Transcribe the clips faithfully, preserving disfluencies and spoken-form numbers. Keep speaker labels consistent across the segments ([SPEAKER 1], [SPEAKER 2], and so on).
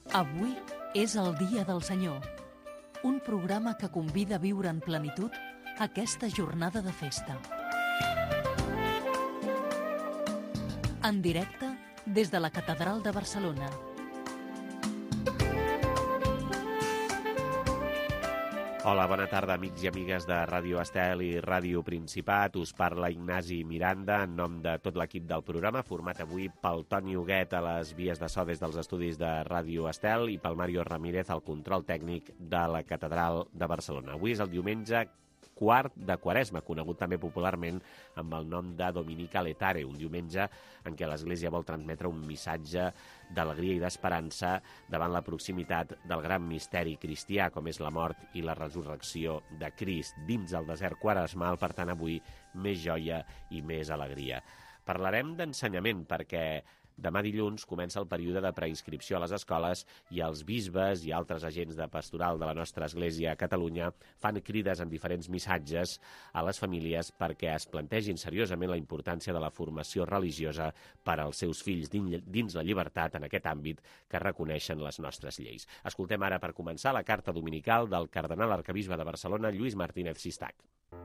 [SPEAKER 1] Avui és el Dia del Senyor, un programa que convida a viure en plenitud aquesta jornada de festa. En directe des de la Catedral de Barcelona.
[SPEAKER 2] Hola, bona tarda, amics i amigues de Ràdio Estel i Ràdio Principat. Us parla Ignasi Miranda en nom de tot l'equip del programa, format avui pel Toni Huguet a les vies de so des dels estudis de Ràdio Estel i pel Mario Ramírez al control tècnic de la Catedral de Barcelona. Avui és el diumenge quart de Quaresma, conegut també popularment amb el nom de Dominica Letare, un diumenge en què l'Església vol transmetre un missatge d'alegria i d'esperança davant la proximitat del gran misteri cristià, com és la mort i la resurrecció de Crist. Dins el desert quaresmal, per tant, avui més joia i més alegria. Parlarem d'ensenyament perquè demà dilluns comença el període de preinscripció a les escoles i els bisbes i altres agents de pastoral de la nostra Església a Catalunya fan crides en diferents missatges a les famílies perquè es plantegin seriosament la importància de la formació religiosa per als seus fills dins la llibertat en aquest àmbit que reconeixen les nostres lleis. Escoltem ara per començar la carta dominical del cardenal arquebisbe de Barcelona, Lluís Martínez Sistac.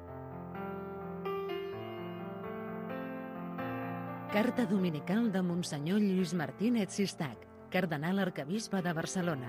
[SPEAKER 3] Carta dominical de Monsenyor Lluís Martínez Sistac, cardenal arquebisbe de Barcelona.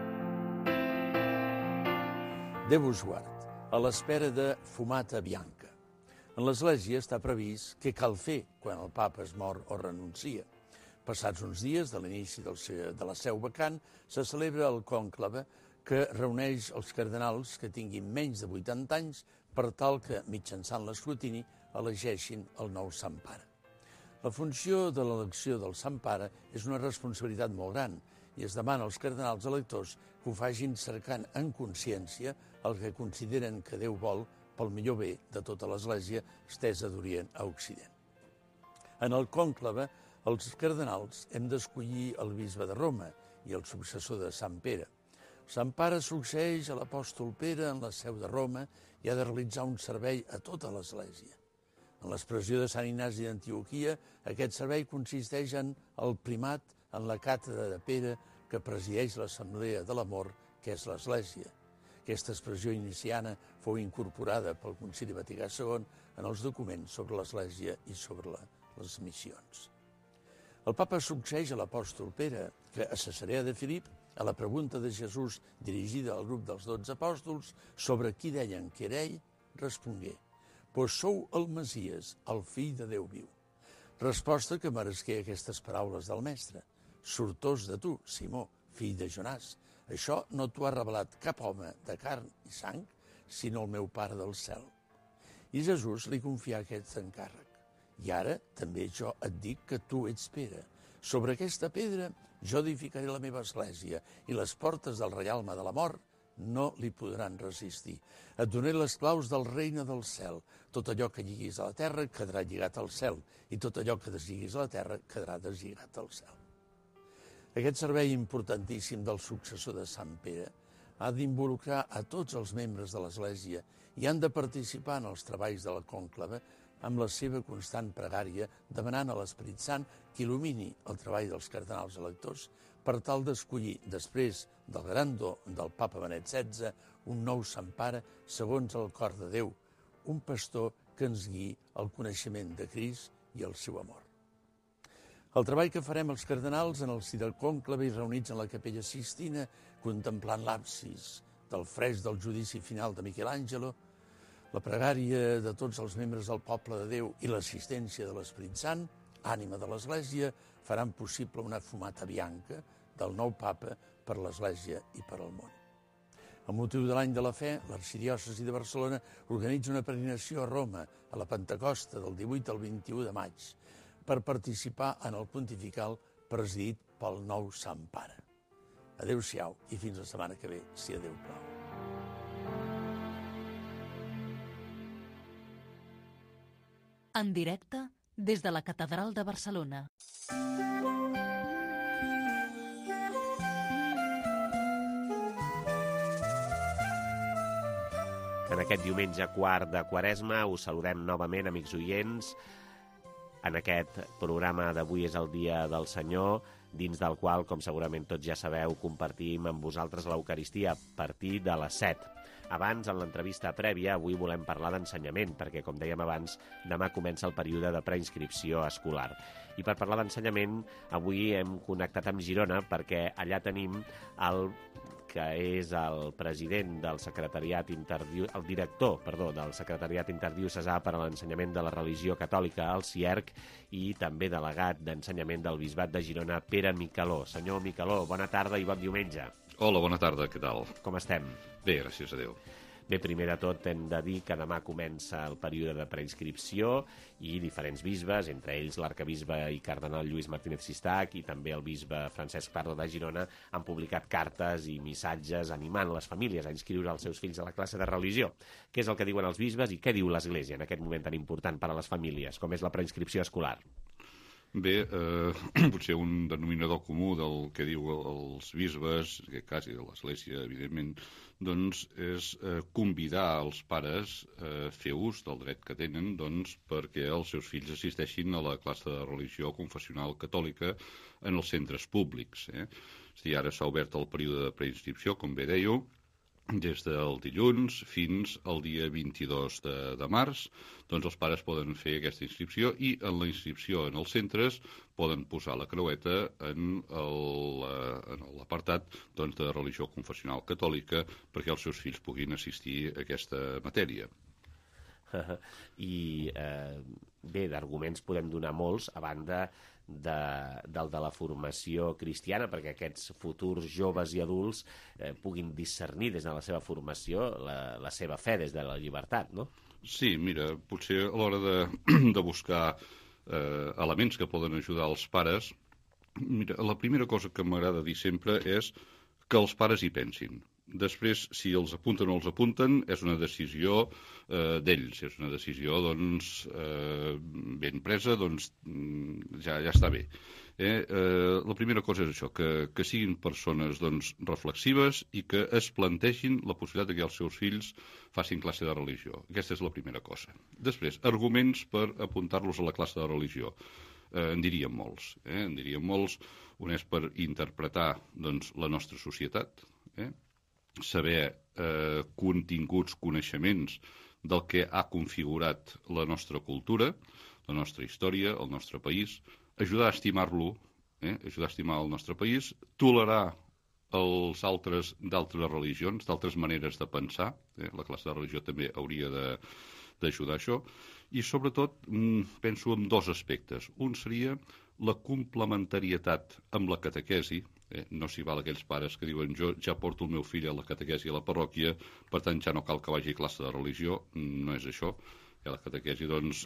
[SPEAKER 4] Déu us guard, a l'espera de Fumata Bianca. En l'Església està previst què cal fer quan el papa es mor o renuncia. Passats uns dies de l'inici de la seu vacant, se celebra el cònclave que reuneix els cardenals que tinguin menys de vuitanta anys per tal que, mitjançant l'escrutini, elegeixin el nou Sant Pare. La funció de l'elecció del Sant Pare és una responsabilitat molt gran i es demana als cardenals electors que ho facin cercant en consciència el que consideren que Déu vol pel millor bé de tota l'Església estesa d'Orient a Occident. En el cònclave, els cardenals hem d'escollir el bisbe de Roma i el successor de Sant Pere. Sant Pare succeeix a l'apòstol Pere en la seu de Roma i ha de realitzar un servei a tota l'Església. En l'expressió de Sant Ignasi d'Antioquia, aquest servei consisteix en el primat en la càtedra de Pere que presideix l'Assemblea de l'Amor, que és l'Església. Aquesta expressió iniciana fou incorporada pel Concili Vaticà segon en els documents sobre l'Església i sobre la, les missions. El papa succeeix a l'apòstol Pere, que a Cesarea de Filip, a la pregunta de Jesús dirigida al grup dels dotze apòstols sobre qui deien que era ell, respongué: «Pues sou el Messies, el fill de Déu viu». Resposta que meresqué aquestes paraules del mestre: «Sortós de tu, Simó, fill de Jonàs. Això no t'ho ha revelat cap home de carn i sang, sinó el meu Pare del cel». I Jesús li confià aquest encàrrec. «I ara també jo et dic que tu ets Pere. Sobre aquesta pedra jo edificaré la meva església i les portes del reialme de la mort no li podran resistir. Et donaré les claus del regne del cel. Tot allò que lliguis a la terra quedarà lligat al cel, i tot allò que deslliguis a la terra quedarà deslligat al cel. Aquest servei importantíssim del successor de Sant Pere ha d'involucrar a tots els membres de l'Església i han de participar en els treballs de la cònclave amb la seva constant pregària, demanant a l'Esperit Sant que il·lumini el treball dels cardenals electors per tal d'escollir, després del gran do del papa Benet setze, un nou Sant Pare segons el cor de Déu, un pastor que ens guiï al coneixement de Crist i al seu amor. El treball que farem els cardenals en el si del cònclave i reunits en la capella Sistina, contemplant l'absis del fresc del judici final de Michelangelo, la pregària de tots els membres del poble de Déu i l'assistència de l'Esperit Sant, ànima de l'Església, faran possible una fumata bianca del nou papa per l'Església i per al món. Amb motiu de l'any de la fe, l'Arxidiòcesi de Barcelona organitza una peregrinació a Roma a la Pentecosta del divuit al vint-i-u de maig per participar en el pontifical presidit pel nou Sant Pare. Adéu-siau i fins la setmana que ve, si a Déu plau.
[SPEAKER 1] En directe des de la Catedral de Barcelona.
[SPEAKER 2] En aquest diumenge quart de Quaresma us saludem novament, amics oients. En aquest programa d'avui és el Dia del Senyor, dins del qual, com segurament tots ja sabeu, compartim amb vosaltres l'Eucaristia a partir de les set. Abans, en l'entrevista prèvia, avui volem parlar d'ensenyament, perquè, com dèiem abans, demà comença el període de preinscripció escolar. I per parlar d'ensenyament, avui hem connectat amb Girona, perquè allà tenim el que és el president del secretariat interdiu... el director, perdó, del secretariat interdiocesà per a l'ensenyament de la religió catòlica, el CIERC, i també delegat d'ensenyament del Bisbat de Girona, Pere Micaló. Senyor Micaló, bona tarda i bon diumenge.
[SPEAKER 5] Hola, bona tarda, què tal?
[SPEAKER 2] Com estem?
[SPEAKER 5] Bé, gràcies a Déu.
[SPEAKER 2] Bé, primer de tot hem de dir que demà comença el període de preinscripció i diferents bisbes, entre ells l'arcabisbe i cardenal Lluís Martínez Sistac i també el bisbe Francesc Pardo de Girona, han publicat cartes i missatges animant les famílies a inscriure els seus fills a la classe de religió. Què és el que diuen els bisbes i què diu l'Església en aquest moment tan important per a les famílies, com és la preinscripció escolar?
[SPEAKER 5] Bé, eh, potser un denominador comú del que diu els bisbes, en aquest cas i de l'Església, evidentment, doncs és eh, convidar els pares a fer ús del dret que tenen doncs, perquè els seus fills assisteixin a la classe de religió confessional catòlica en els centres públics. Eh? És a dir, ara s'ha obert el període de preinscripció, com bé dèieu, des del dilluns fins al dia vint-i-dos de, de març, doncs els pares poden fer aquesta inscripció i en la inscripció en els centres poden posar la creueta en l'apartat doncs, de religió confessional catòlica perquè els seus fills puguin assistir a aquesta matèria.
[SPEAKER 2] I eh, bé, d'arguments podem donar molts, a banda de, del de la formació cristiana, perquè aquests futurs joves i adults eh, puguin discernir des de la seva formació la, la seva fe des de la llibertat, no?
[SPEAKER 5] Sí, mira, potser a l'hora de, de buscar eh, elements que poden ajudar els pares, mira, la primera cosa que m'agrada dir sempre és que els pares hi pensin. Després, si els apunten o els apunten, és una decisió eh, d'ells, és una decisió doncs, eh, ben presa, doncs ja, ja està bé. Eh? Eh, la primera cosa és això, que, que siguin persones doncs, reflexives i que es plantegin la possibilitat que els seus fills facin classe de religió. Aquesta és la primera cosa. Després, arguments per apuntar-los a la classe de religió. Eh, en diríem molts. Eh? En diríem molts. Un és per interpretar doncs, la nostra societat, eh? saber eh, continguts, coneixements del que ha configurat la nostra cultura, la nostra història, el nostre país, ajudar a estimar-lo, eh? ajudar a estimar el nostre país, tolerar els altres d'altres religions, d'altres maneres de pensar, eh? la classe de religió també hauria de, d'ajudar a això, i sobretot penso en dos aspectes. Un seria la complementarietat amb la catequesi. Eh, no s'hi val aquells pares que diuen jo ja porto el meu fill a la catequesi a la parròquia, per tant ja no cal que vagi a classe de religió. No és això. I a la catequesi doncs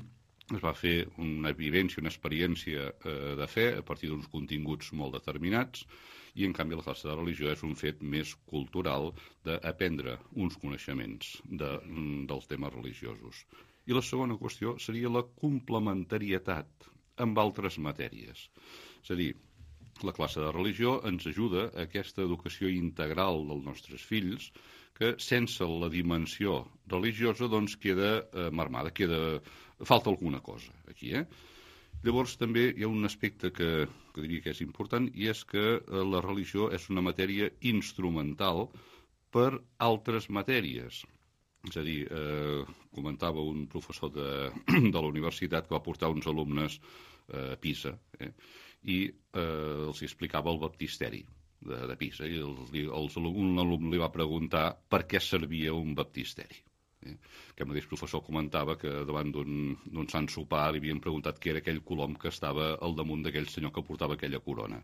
[SPEAKER 5] es va fer una vivència, una experiència eh, de fe a partir d'uns continguts molt determinats, i en canvi la classe de religió és un fet més cultural d'aprendre uns coneixements de, dels temes religiosos. I la segona qüestió seria la complementarietat amb altres matèries. És a dir, la classe de religió ens ajuda a aquesta educació integral dels nostres fills, que sense la dimensió religiosa doncs queda eh, marmada, queda, falta alguna cosa aquí. Eh? Llavors també hi ha un aspecte que, que diria que és important, i és que eh, la religió és una matèria instrumental per altres matèries. És a dir, eh, comentava un professor de, de la universitat que va portar uns alumnes eh, a Pisa, eh, i eh, els explicava el baptisteri de, de Pisa, i els, els, un alumne li va preguntar per què servia un baptisteri. Eh? Aquest mateix professor comentava que davant d'un sant sopar li havien preguntat què era aquell colom que estava al damunt d'aquell senyor que portava aquella corona.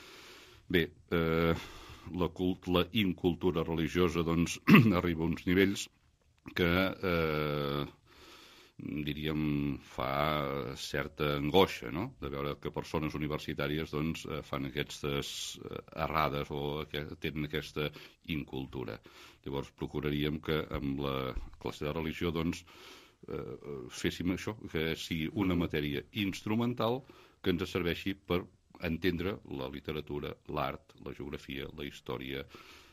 [SPEAKER 5] Bé, eh, la, cult, la incultura religiosa doncs, arriba a uns nivells que eh, diríem fa certa angoixa, no? De veure que persones universitàries doncs, fan aquestes errades o que tenen aquesta incultura. Llavors procuraríem que amb la classe de religió doncs, eh, féssim això, que sigui una matèria instrumental que ens serveixi per entendre la literatura, l'art, la geografia, la història,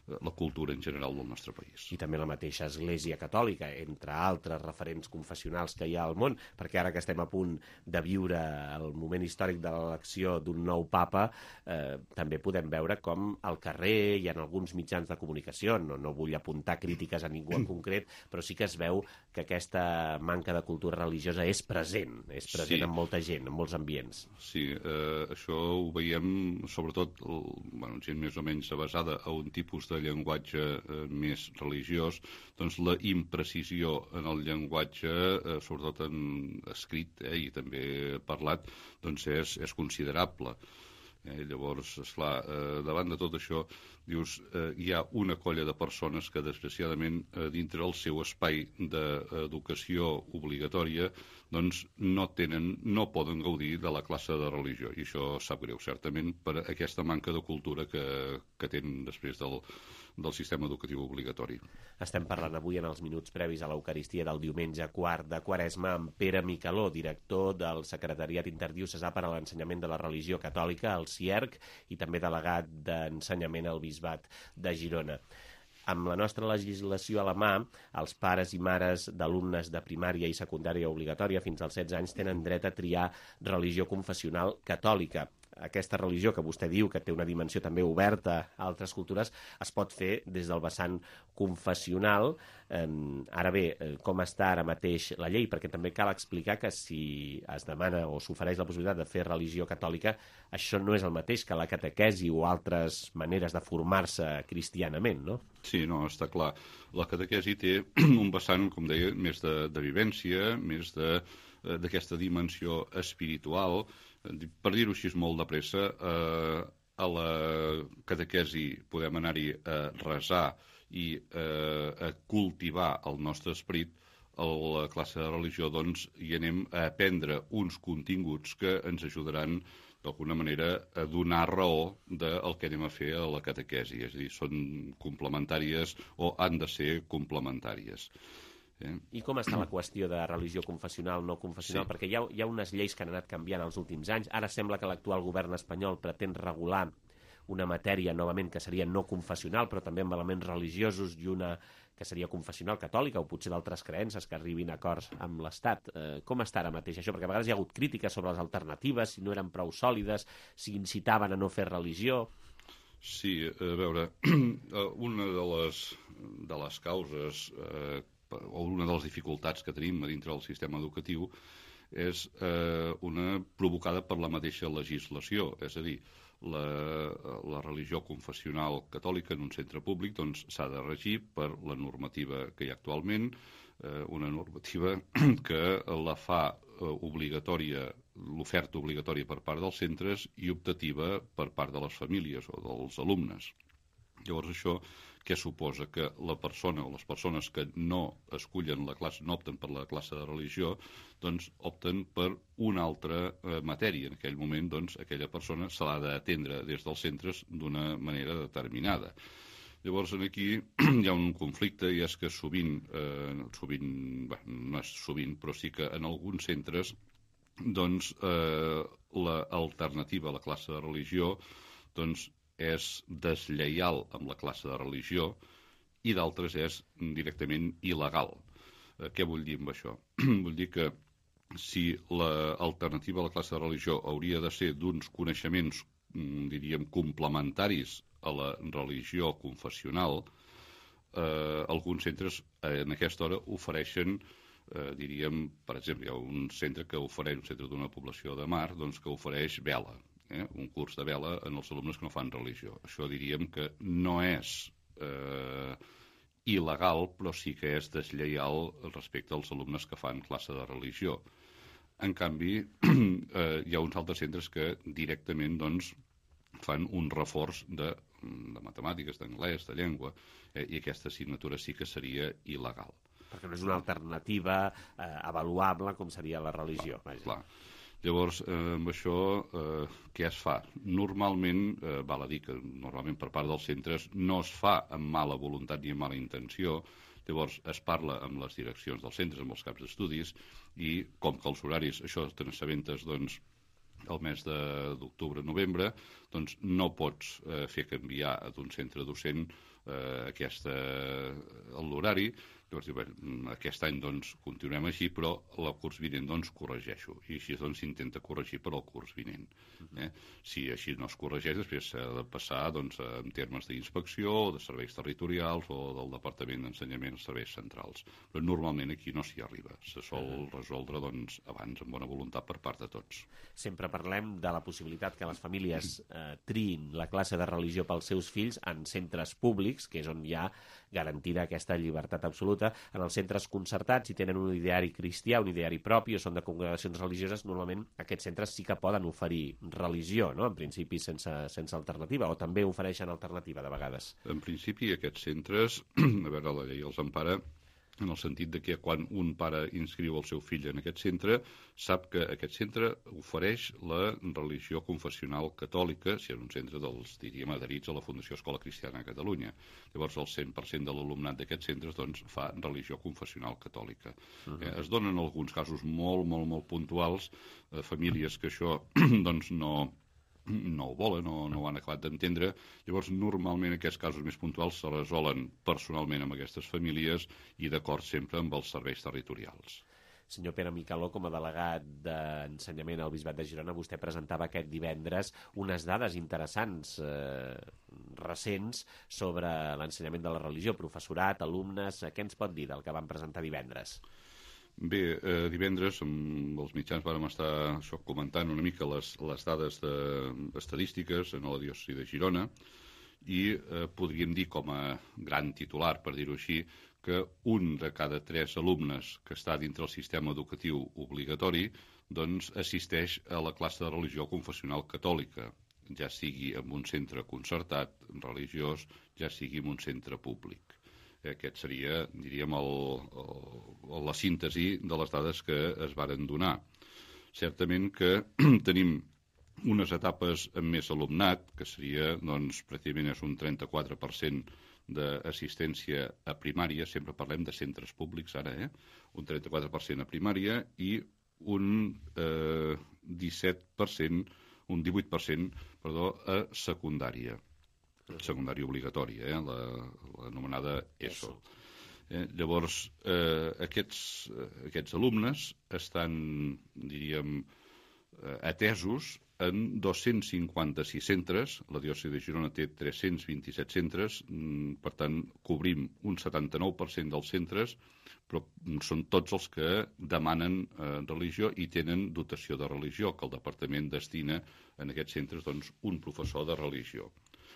[SPEAKER 5] la cultura en general del nostre país.
[SPEAKER 2] I també la mateixa Església Catòlica, entre altres referents confessionals que hi ha al món, perquè ara que estem a punt de viure el moment històric de l'elecció d'un nou papa, eh, també podem veure com al carrer i en alguns mitjans de comunicació, no, no vull apuntar crítiques a ningú en concret, però sí que es veu que aquesta manca de cultura religiosa és present, és present sí. en molta gent, en molts ambients.
[SPEAKER 5] Sí, eh, això ho veiem sobretot, el, bueno, gent més o menys avasada a un tipus de llenguatge eh, més religiós, doncs la imprecisió en el llenguatge, eh, sobretot en escrit eh, i també parlat, doncs és, és considerable. Eh, llavors, esclar, eh, davant de tot això, dius, eh, hi ha una colla de persones que, desgraciadament, eh, dintre el seu espai d'educació obligatòria, doncs no tenen, no poden gaudir de la classe de religió. I això sap greu, certament, per aquesta manca de cultura que, que tenen després del, del sistema educatiu obligatori.
[SPEAKER 2] Estem parlant avui en els minuts previs a l'Eucaristia del diumenge quart de Quaresma amb Pere Micaló, director del Secretariat Interdiocesà per a l'Ensenyament de la Religió Catòlica, el CIERC, i també delegat d'Ensenyament al Bisbat de Girona. Amb la nostra legislació a la mà, els pares i mares d'alumnes de primària i secundària obligatòria fins als setze anys tenen dret a triar religió confessional catòlica. Aquesta religió que vostè diu que té una dimensió també oberta a altres cultures es pot fer des del vessant confessional. Eh, ara bé, com està ara mateix la llei? Perquè també cal explicar que si es demana o s'ofereix la possibilitat de fer religió catòlica, això no és el mateix que la catequesi o altres maneres de formar-se cristianament, no?
[SPEAKER 5] Sí, no, està clar. La catequesi té un vessant, com deia, més de, de vivència, més de, d'aquesta dimensió espiritual. Per dir-ho així molt de pressa, eh, a la catequesi podem anar-hi a resar i eh, a cultivar el nostre esperit. A la classe de religió, doncs, hi anem a aprendre uns continguts que ens ajudaran d'alguna manera a donar raó del que anem a fer a la catequesi. És a dir, són complementàries o han de ser complementàries. Eh?
[SPEAKER 2] I com està la qüestió de religió confessional, no confessional? Sí. Perquè hi ha, hi ha unes lleis que han anat canviant els últims anys. Ara sembla que l'actual govern espanyol pretén regular una matèria novament que seria no confessional, però també amb elements religiosos, i una que seria confessional catòlica o potser d'altres creences que arribin a acords amb l'Estat. Eh, com està ara mateix això? Perquè a vegades hi ha hagut crítiques sobre les alternatives, si no eren prou sòlides, si incitaven a no fer religió.
[SPEAKER 5] Sí, a veure, una de les, de les causes eh, o una de les dificultats que tenim a dintre del sistema educatiu és eh, una provocada per la mateixa legislació, és a dir, la, la religió confessional catòlica en un centre públic doncs, s'ha de regir per la normativa que hi ha actualment, eh, una normativa que la fa eh, obligatòria, l'oferta obligatòria per part dels centres i optativa per part de les famílies o dels alumnes. Llavors això què suposa? Que la persona o les persones que no escullen la classe, no opten per la classe de religió, doncs opten per una altra eh, matèria. En aquell moment, doncs, aquella persona se l'ha d'atendre des dels centres d'una manera determinada. Llavors, aquí hi ha un conflicte i és que sovint, eh, sovint, bé, no és sovint, però sí que en alguns centres, doncs, eh, l'alternativa a la classe de religió, doncs, és deslleial amb la classe de religió i d'altres és directament il·legal. Eh, què vull dir amb això? Vull dir que si l'alternativa a la classe de religió hauria de ser d'uns coneixements, diríem, complementaris a la religió confessional, eh, alguns centres eh, en aquesta hora ofereixen, eh, diríem, per exemple, hi ha un centre que ofereix, un centre d'una població de mar, doncs que ofereix vela. Eh, un curs de vela en els alumnes que no fan religió. Això diríem que no és eh, il·legal, però sí que és deslleial respecte als alumnes que fan classe de religió. En canvi, eh, hi ha uns altres centres que directament doncs, fan un reforç de, de matemàtiques, d'anglès, de llengua, eh, i aquesta assignatura sí que seria il·legal.
[SPEAKER 2] Perquè no és una alternativa eh, avaluable com seria la religió.
[SPEAKER 5] Clar, clar. Llavors, eh, amb això, eh, què es fa? Normalment, eh, val a dir que normalment per part dels centres no es fa amb mala voluntat ni amb mala intenció. Llavors, es parla amb les direccions dels centres, amb els caps d'estudis, i com que els horaris, això te n'assabentes, doncs, el mes d'octubre-novembre, doncs no pots eh, fer canviar d'un centre docent eh, aquesta, l'horari. Llavors diu, bé, aquest any doncs continuem així, però el curs vinent doncs corregeixo. I així doncs s'intenta corregir per al curs vinent. Eh? Si així no es corregeix, després s'ha de passar doncs, en termes d'inspecció, de serveis territorials o del Departament d'Ensenyament als serveis centrals. Però normalment aquí no s'hi arriba. Se sol resoldre doncs, abans amb bona voluntat per part de tots.
[SPEAKER 2] Sempre parlem de la possibilitat que les famílies eh, triïn la classe de religió pels seus fills en centres públics, que és on hi ha garantida aquesta llibertat absoluta. En els centres concertats, si tenen un ideari cristià, un ideari propi o són de congregacions religioses, normalment aquests centres sí que poden oferir religió, no? En principi sense, sense alternativa, o també ofereixen alternativa de vegades.
[SPEAKER 5] En principi aquests centres, a veure, la llei els empara en el sentit de que quan un pare inscriu el seu fill en aquest centre, sap que aquest centre ofereix la religió confessional catòlica, si és un centre dels, diríem, adherits a la Fundació Escola Cristiana de Catalunya. Llavors, el cent per cent de l'alumnat d'aquests centres doncs, fa religió confessional catòlica. Uh-huh. eh, es donen alguns casos molt, molt, molt puntuals, eh, famílies que això doncs, no... no ho volen, no, no ho han acabat d'entendre. Llavors, normalment aquests casos més puntuals se resolen personalment amb aquestes famílies i d'acord sempre amb els serveis territorials.
[SPEAKER 2] Senyor Pere Micaló, com a delegat d'Ensenyament al Bisbat de Girona, vostè presentava aquest divendres unes dades interessants, eh, recents, sobre l'ensenyament de la religió, professorat, alumnes. Què ens pot dir del que van presentar divendres?
[SPEAKER 5] Bé, eh, divendres amb els mitjans vàrem estar això, comentant una mica les, les dades de, estadístiques en la diòcesi de Girona i eh, podríem dir com a gran titular, per dir-ho així, que un de cada tres alumnes que està dintre el sistema educatiu obligatori doncs assisteix a la classe de religió confessional catòlica, ja sigui en un centre concertat, religiós, ja sigui en un centre públic. Aquest seria, diríem, el, el, la síntesi de les dades que es varen donar. Certament que tenim unes etapes amb més alumnat, que seria, doncs, pràcticament és un trenta-quatre per cent d'assistència a primària, sempre parlem de centres públics ara, eh? Un trenta-quatre per cent a primària i un eh, disset per cent, un divuit per cent, perdó, a secundària. Secundària obligatòria, eh? l'anomenada E S O. Eh? Llavors, eh, aquests, aquests alumnes estan, diríem, eh, atesos en dos-cents cinquanta-sis centres. La diòcesi de Girona té tres-cents vint-i-set centres, per tant, cobrim un setanta-nou per cent dels centres, però són tots els que demanen eh, religió i tenen dotació de religió, que el departament destina en aquests centres doncs, un professor de religió.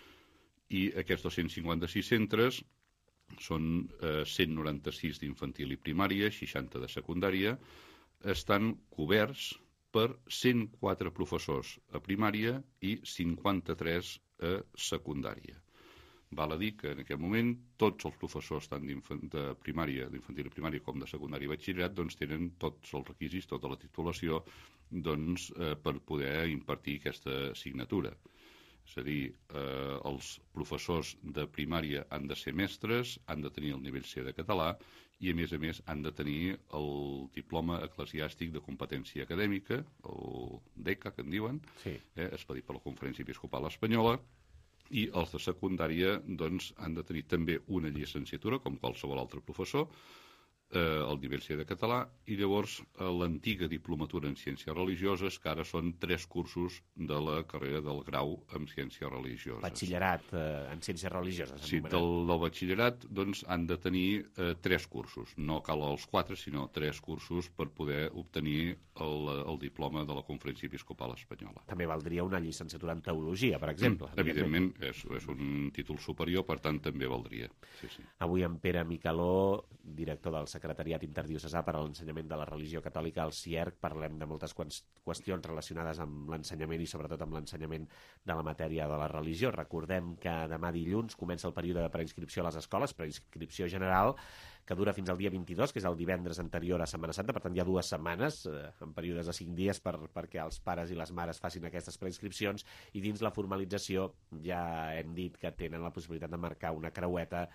[SPEAKER 5] I aquests dos-cents cinquanta-sis centres són eh, cent noranta-sis d'infantil i primària, seixanta de secundària, estan coberts per cent quatre professors a primària i cinquanta-tres a secundària. Val a dir que en aquest moment tots els professors tant de primària, d'infantil i primària com de secundària i batxillerat doncs, tenen tots els requisits, tota la titulació doncs, eh, per poder impartir aquesta assignatura. És a dir, eh, els professors de primària han de ser mestres, han de tenir el nivell C de català i, a més a més, han de tenir el diploma eclesiàstic de competència acadèmica, el D E C A, que en diuen, sí. eh, expedit per la Conferència Episcopal Espanyola, i els de secundària doncs, han de tenir també una llicenciatura, com qualsevol altre professor, eh, el nivell C de català, i llavors eh, l'antiga diplomatura en ciències religioses, que ara són tres cursos de la carrera del grau en ciències religioses.
[SPEAKER 2] Batxillerat eh, en ciències religioses.
[SPEAKER 5] Sí, del, del batxillerat doncs, han de tenir eh, tres cursos. No cal els quatre, sinó tres cursos per poder obtenir el, el diploma de la Conferència Episcopal Espanyola.
[SPEAKER 2] També valdria una llicenciatura en teologia, per exemple.
[SPEAKER 5] Mm, evidentment, és, és un títol superior, per tant, també valdria. Sí, sí.
[SPEAKER 2] Avui en Pere Micaló, director del Secretariat Interdiocesà per a l'Ensenyament de la Religió Catòlica, al C I E R C, parlem de moltes qüestions relacionades amb l'ensenyament i sobretot amb l'ensenyament de la matèria de la religió. Recordem que demà dilluns comença el període de preinscripció a les escoles, preinscripció general, que dura fins al dia vint-i-dos, que és el divendres anterior a Setmana Santa, per tant hi ha dues setmanes, eh, en períodes de cinc dies, per, perquè els pares i les mares facin aquestes preinscripcions, i dins la formalització ja hem dit que tenen la possibilitat de marcar una creueta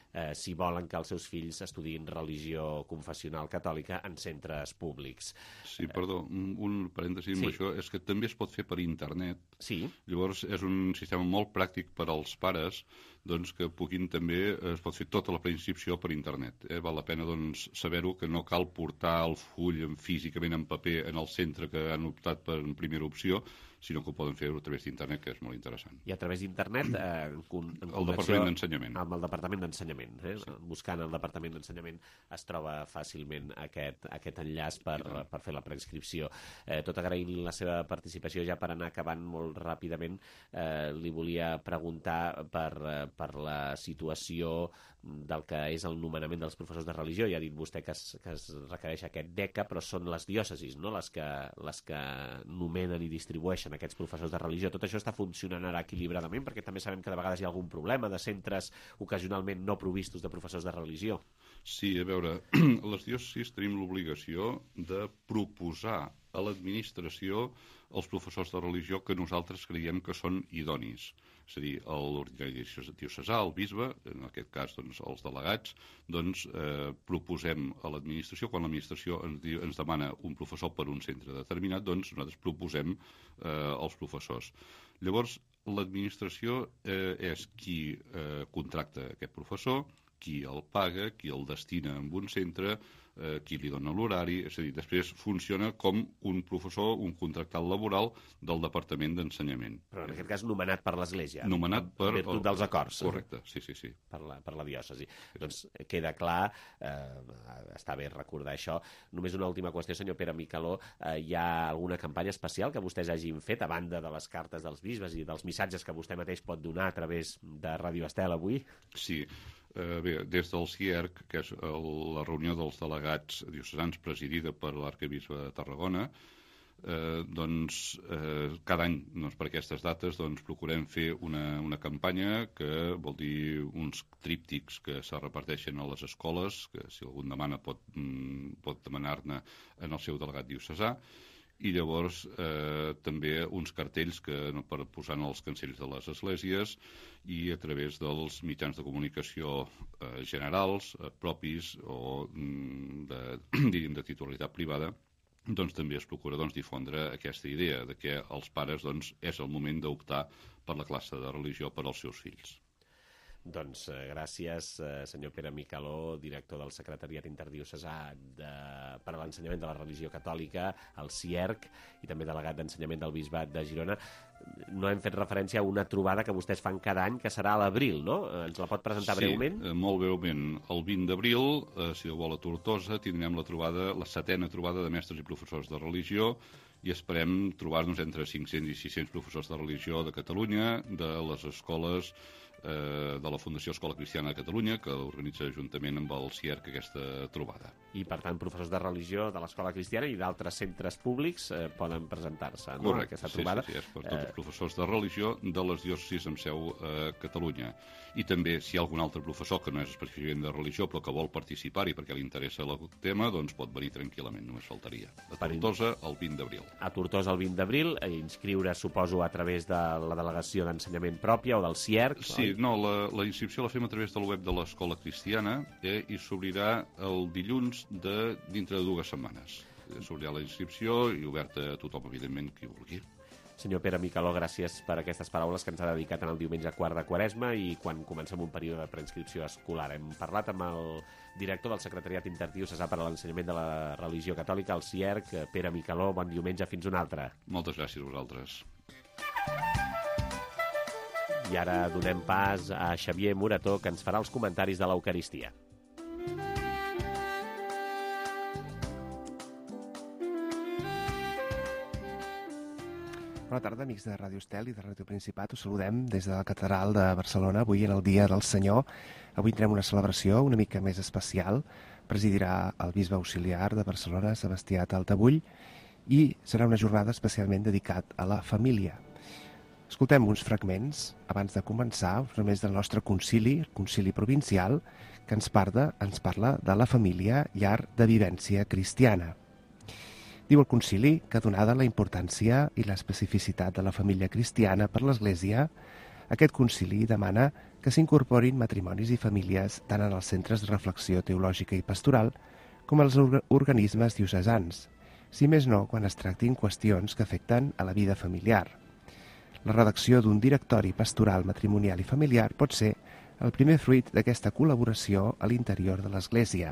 [SPEAKER 2] eh, si volen que els seus fills estudiïn religió confessional catòlica en centres públics.
[SPEAKER 5] Sí, perdó, un parèntesi amb
[SPEAKER 2] Sí.
[SPEAKER 5] això, és que també es pot fer per internet.
[SPEAKER 2] Sí.
[SPEAKER 5] Llavors és un sistema molt pràctic per als pares, doncs, que puguin també, es pot fer tota la preinscripció per internet. Eh? Val la pena doncs, saber-ho, que no cal portar el full en, físicament en paper en el centre que han optat per en primera opció, sinó que ho poden fer a través d'internet, que és molt interessant.
[SPEAKER 2] I a través d'internet, eh, en, con en
[SPEAKER 5] El Departament d'Ensenyament.
[SPEAKER 2] Amb el Departament d'Ensenyament. Eh? Sí. Buscant el Departament d'Ensenyament es troba fàcilment aquest, aquest enllaç per, per fer la preinscripció. Eh, tot agraint la seva participació, ja per anar acabant molt ràpidament, eh, li volia preguntar per, eh, per la situació del que és el nomenament dels professors de religió. Ja ha dit vostè que es, que es requereix aquest D E C A, però són les diòcesis, no?, les que, les que nomenen i distribueixen aquests professors de religió. Tot això està funcionant ara equilibradament, perquè també sabem que de vegades hi ha algun problema de centres ocasionalment no provistos de professors de religió.
[SPEAKER 5] Sí, a veure, les diòcesis tenim l'obligació de proposar a l'administració els professors de religió que nosaltres creiem que són idonis. És a dir, l'ordinari diocesà, el bisbe, en aquest cas doncs, els delegats, doncs, eh, proposem a l'administració, quan l'administració ens, diu, ens demana un professor per un centre determinat, doncs nosaltres proposem eh, els professors. Llavors, l'administració eh, és qui eh, contracta aquest professor, qui el paga, qui el destina en un centre, eh, qui li dona l'horari, és a dir, després funciona com un professor, un contractat laboral del Departament d'Ensenyament.
[SPEAKER 2] Però en aquest cas nomenat per l'Església.
[SPEAKER 5] Nomenat per...
[SPEAKER 2] En virtut dels acords.
[SPEAKER 5] Correcte, sí, sí, sí.
[SPEAKER 2] Per la, per la diòcesi. Sí. Doncs queda clar, eh, està bé recordar això. Només una última qüestió, senyor Pere Micaló. Eh, hi ha alguna campanya especial que vostès hagin fet, a banda de les cartes dels bisbes i dels missatges que vostè mateix pot donar a través de Ràdio Estel avui?
[SPEAKER 5] Sí. Eh, bé, des del C I E R C, que és el, la reunió dels delegats diocesans presidida per l'arquebisbe de Tarragona, eh, doncs eh, cada any doncs, per aquestes dates doncs, procurem fer una, una campanya que vol dir uns tríptics que se reparteixen a les escoles, que si algun demana pot, pot demanar-ne en el seu delegat diocesà, i llavors eh, també uns cartells que, per posar en els cancells de les esglésies i a través dels mitjans de comunicació eh, generals, eh, propis o mm, de, diríem, de titularitat privada, doncs també es procura doncs, difondre aquesta idea de que els pares doncs, és el moment d'optar per la classe de religió per als seus fills.
[SPEAKER 2] Doncs eh, gràcies, eh, senyor Pere Micaló, director del Secretariat Interdiocesà de, per a l'Ensenyament de la Religió Catòlica, el C I E R C, i també delegat d'Ensenyament del Bisbat de Girona. No hem fet referència a una trobada que vostès fan cada any, que serà a l'abril, no? Ens la pot presentar
[SPEAKER 5] sí,
[SPEAKER 2] breument?
[SPEAKER 5] Sí, molt breument. El vint d'abril, eh, si ho vol a Tortosa, tindrem la trobada, la setena trobada de mestres i professors de religió, i esperem trobar-nos entre cinc-cents i sis-cents professors de religió de Catalunya, de les escoles eh, de la Fundació Escola Cristiana de Catalunya, que organitza juntament amb el C I E R C aquesta trobada.
[SPEAKER 2] I, per tant, professors de religió de l'Escola Cristiana i d'altres centres públics eh, poden presentar-se, no?, en aquesta trobada.
[SPEAKER 5] Sí, sí, sí, és per tots els professors de religió de les diòcesis amb seu a eh, Catalunya. I també, si hi ha algun altre professor que no és específicament de religió, però que vol participar-hi perquè li interessa el tema, doncs pot venir tranquil·lament, només faltaria. A Tortosa, el vint d'abril.
[SPEAKER 2] A Tortosa, el vint d'abril, eh, inscriure, suposo, a través de la delegació d'ensenyament pròpia o del C I E R C?
[SPEAKER 5] Sí, oi? no, la, la inscripció la fem a través del web de l'Escola Cristiana eh, i s'obrirà el dilluns de dintre de dues setmanes. S'obrirà la inscripció i oberta a tothom, evidentment, qui vulgui.
[SPEAKER 2] Senyor Pere Micaló, gràcies per aquestes paraules que ens ha dedicat en el diumenge quart de Quaresma i quan comencem un període de preinscripció escolar. Hem parlat amb el director del Secretariat Interdiocesà per a l'Ensenyament de la Religió Catòlica, el C I E R C, Pere Micaló. Bon diumenge, fins un altre.
[SPEAKER 5] Moltes gràcies a vosaltres.
[SPEAKER 2] I ara donem pas a Xavier Morató, que ens farà els comentaris de l'Eucaristia.
[SPEAKER 6] Bona tarda, amics de Ràdio Estel i de Ràdio Principat. Us saludem des de la Catedral de Barcelona, avui en el Dia del Senyor. Avui tindrem una celebració una mica més especial. Presidirà el bisbe auxiliar de Barcelona, Sebastià Taltabull, i serà una jornada especialment dedicat a la família. Escoltem uns fragments, abans de començar, només del nostre concili, el concili provincial, que ens parla, ens parla de la família llar de vivència cristiana. Diu el concili que, donada la importància i l'especificitat de la família cristiana per l'Església, Aquest concili demana que s'incorporin matrimonis i famílies tant en els centres de reflexió teològica i pastoral com als organismes diocesans, si més no quan es tractin qüestions que afecten a la vida familiar. La redacció d'un directori pastoral matrimonial i familiar pot ser el primer fruit d'aquesta col·laboració a l'interior de l'Església.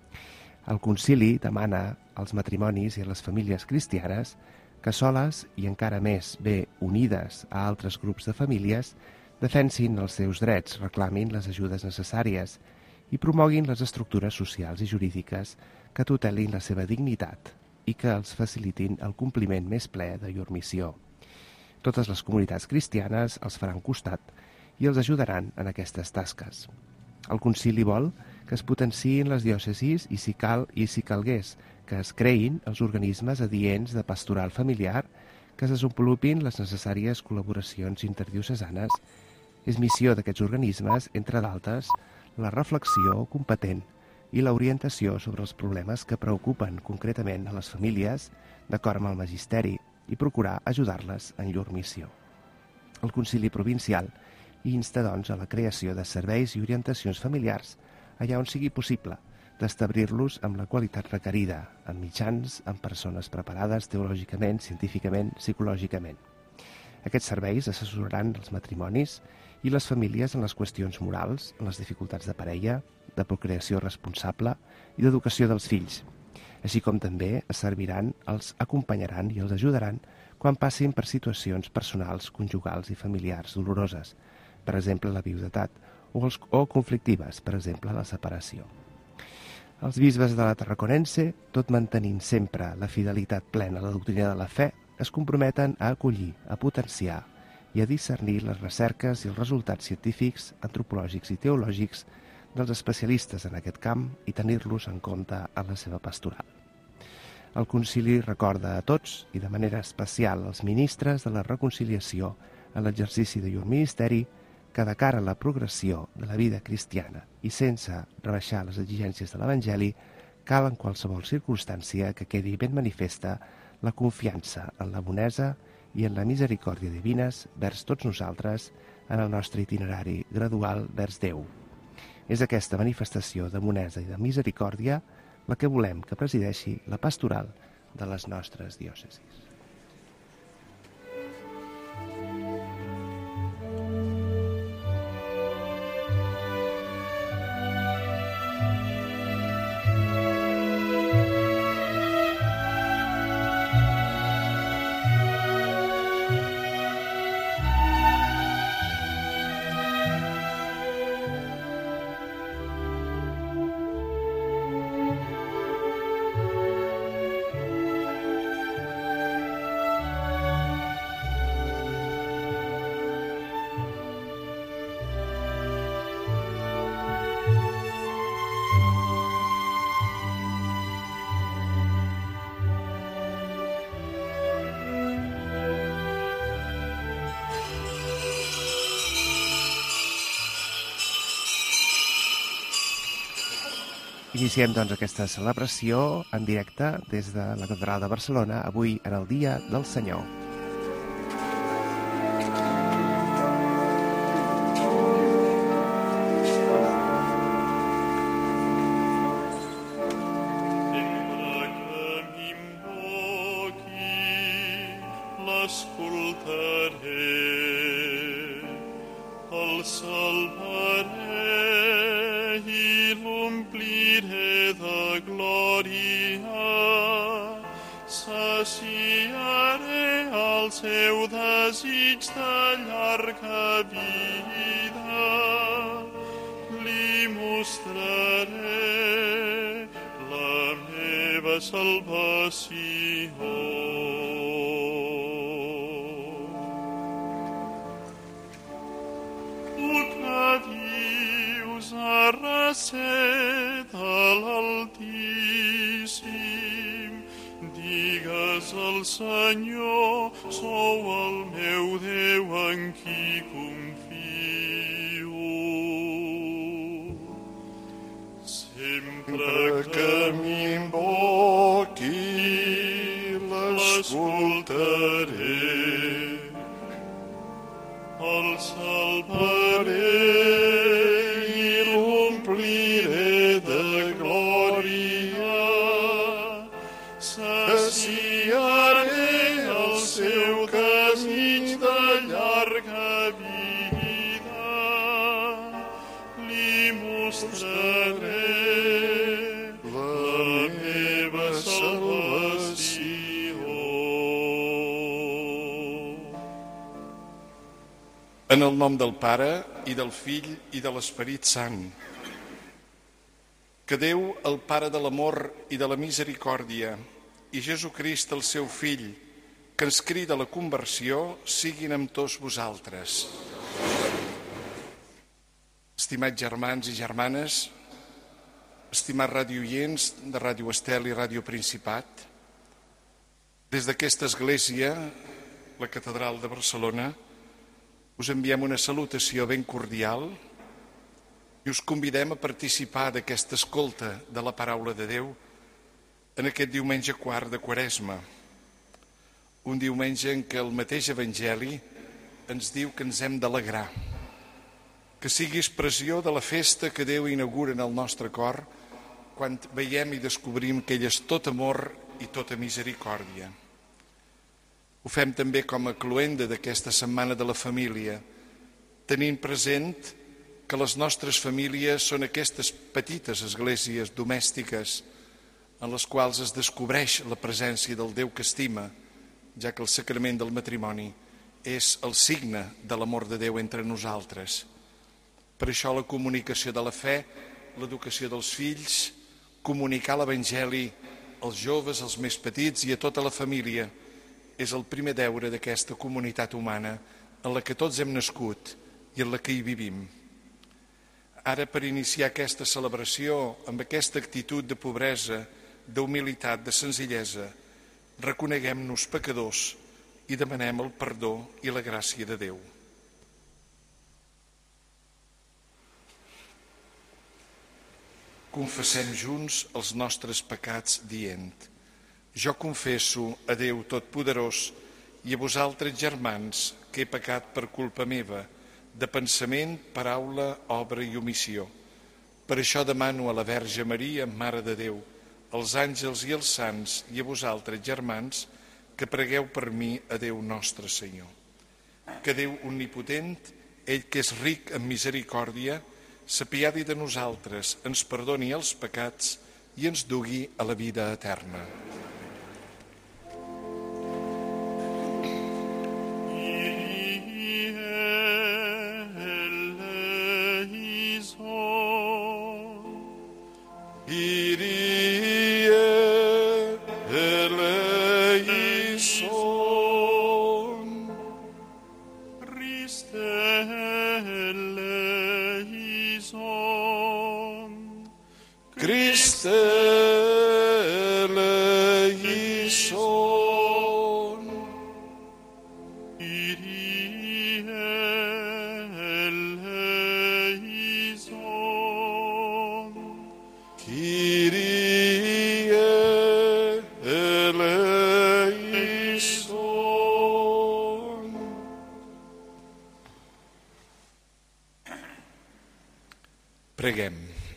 [SPEAKER 6] El concili demana als matrimonis i a les famílies cristianes que soles i encara més bé unides a altres grups de famílies defensin els seus drets, reclamin les ajudes necessàries i promoguin les estructures socials i jurídiques que tutelin la seva dignitat i que els facilitin el compliment més ple de llur missió. Totes les comunitats cristianes els faran costat i els ajudaran en aquestes tasques. El concili vol que es potenciïn les diòcesis i si cal i si calgués que es creïn els organismes adients de pastoral familiar, que es desenvolupin les necessàries col·laboracions interdiocesanes. És missió d'aquests organismes, entre d'altres, la reflexió competent i l'orientació sobre els problemes que preocupen concretament a les famílies, d'acord amb el magisteri, i procurar ajudar-les en llur missió. El Concili Provincial insta, doncs, a la creació de serveis i orientacions familiars allà on sigui possible, d'establir-los amb la qualitat requerida, amb mitjans, amb persones preparades teològicament, científicament, psicològicament. Aquests serveis assessoraran els matrimonis i les famílies en les qüestions morals, en les dificultats de parella, de procreació responsable i d'educació dels fills, així com també es serviran, els acompanyaran i els ajudaran quan passin per situacions personals, conjugals i familiars doloroses, per exemple la viudetat, o, els, o conflictives, per exemple la separació. Els bisbes de la Tarraconense, tot mantenint sempre la fidelitat plena a la doctrina de la fe, es comprometen a acollir, a potenciar i a discernir les recerques i els resultats científics, antropològics i teològics dels especialistes en aquest camp i tenir-los en compte a la seva pastoral. El concili recorda a tots, i de manera especial als ministres de la reconciliació en l'exercici de llur ministeri, que de cara a la progressió de la vida cristiana i sense rebaixar les exigències de l'Evangeli, cal en qualsevol circumstància que quedi ben manifesta la confiança en la bonesa i en la misericòrdia divines vers tots nosaltres en el nostre itinerari gradual vers Déu. És aquesta manifestació de bonesa i de misericòrdia la que volem que presideixi la pastoral de les nostres diòcesis. Iniciem, doncs, aquesta celebració en directe des de la Catedral de Barcelona, avui en el Dia del Senyor.
[SPEAKER 7] el salvaré i l'ompliré de glòria. Saciaré el seu camí de llarga vida. Li mostraré la meva salvació. En el nom del Pare, i del Fill, i de l'Esperit Sant. Que Déu, el Pare de l'amor i de la misericòrdia, i Jesucrist, el seu Fill, que ens crida a la conversió, siguin amb tots vosaltres. Estimats germans i germanes, estimats radioients de Ràdio Estel i Ràdio Principat, des d'aquesta església, la Catedral de Barcelona, us enviem una salutació ben cordial i us convidem a participar d'aquesta escolta de la paraula de Déu en aquest diumenge quart de Quaresma, un diumenge en què el mateix Evangeli ens diu que ens hem d'alegrar, que sigui expressió de la festa que Déu inaugura en el nostre cor quan veiem i descobrim que ell és tot amor i tota misericòrdia. Ho fem també com a cloenda d'aquesta setmana de la família, tenint present que les nostres famílies són aquestes petites esglésies domèstiques en les quals es descobreix la presència del Déu que estima, ja que el sacrament del matrimoni és el signe de l'amor de Déu entre nosaltres. Per això la comunicació de la fe, l'educació dels fills, comunicar l'Evangeli als joves, als més petits i a tota la família és el primer deure d'aquesta comunitat humana en la que tots hem nascut i en la que hi vivim. Ara, per iniciar aquesta celebració amb aquesta actitud de pobresa, d'humilitat, de senzillesa, reconeguem-nos pecadors i demanem el perdó i la gràcia de Déu. Confessem junts els nostres pecats dient: jo confesso a Déu Totpoderós i a vosaltres, germans, que he pecat per culpa meva, de pensament, paraula, obra i omissió. Per això demano a la Verge Maria, Mare de Déu, als àngels i als sants i a vosaltres, germans, que pregueu per mi a Déu nostre Senyor. Que Déu omnipotent, ell que és ric en misericòrdia, s'apiadi de nosaltres, ens perdoni els pecats i ens dugui a la vida eterna. Preguem.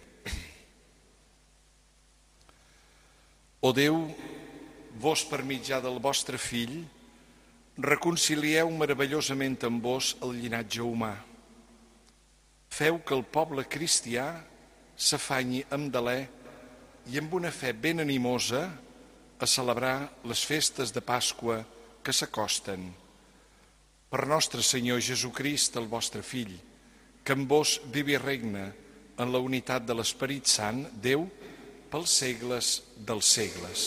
[SPEAKER 7] O Déu, vos per mitjà del vostre Fill, reconcilieu meravellosament amb vos el llinatge humà. Feu que el poble cristià s'afanyi amb deler i amb una fe ben animosa a celebrar les festes de Pasqua que s'acosten. Per nostre Senyor Jesucrist, el vostre Fill, que amb vos vivi i regna en la unitat de l'Esperit Sant, Déu, pels segles dels segles.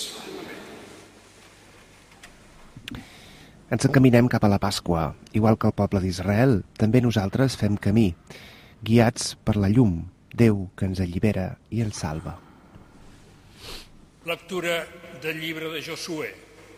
[SPEAKER 6] Ens encaminem cap a la Pasqua. Igual que el poble d'Israel, també nosaltres fem camí, guiats per la llum, Déu que ens allibera i ens salva.
[SPEAKER 8] Lectura del llibre de Josué.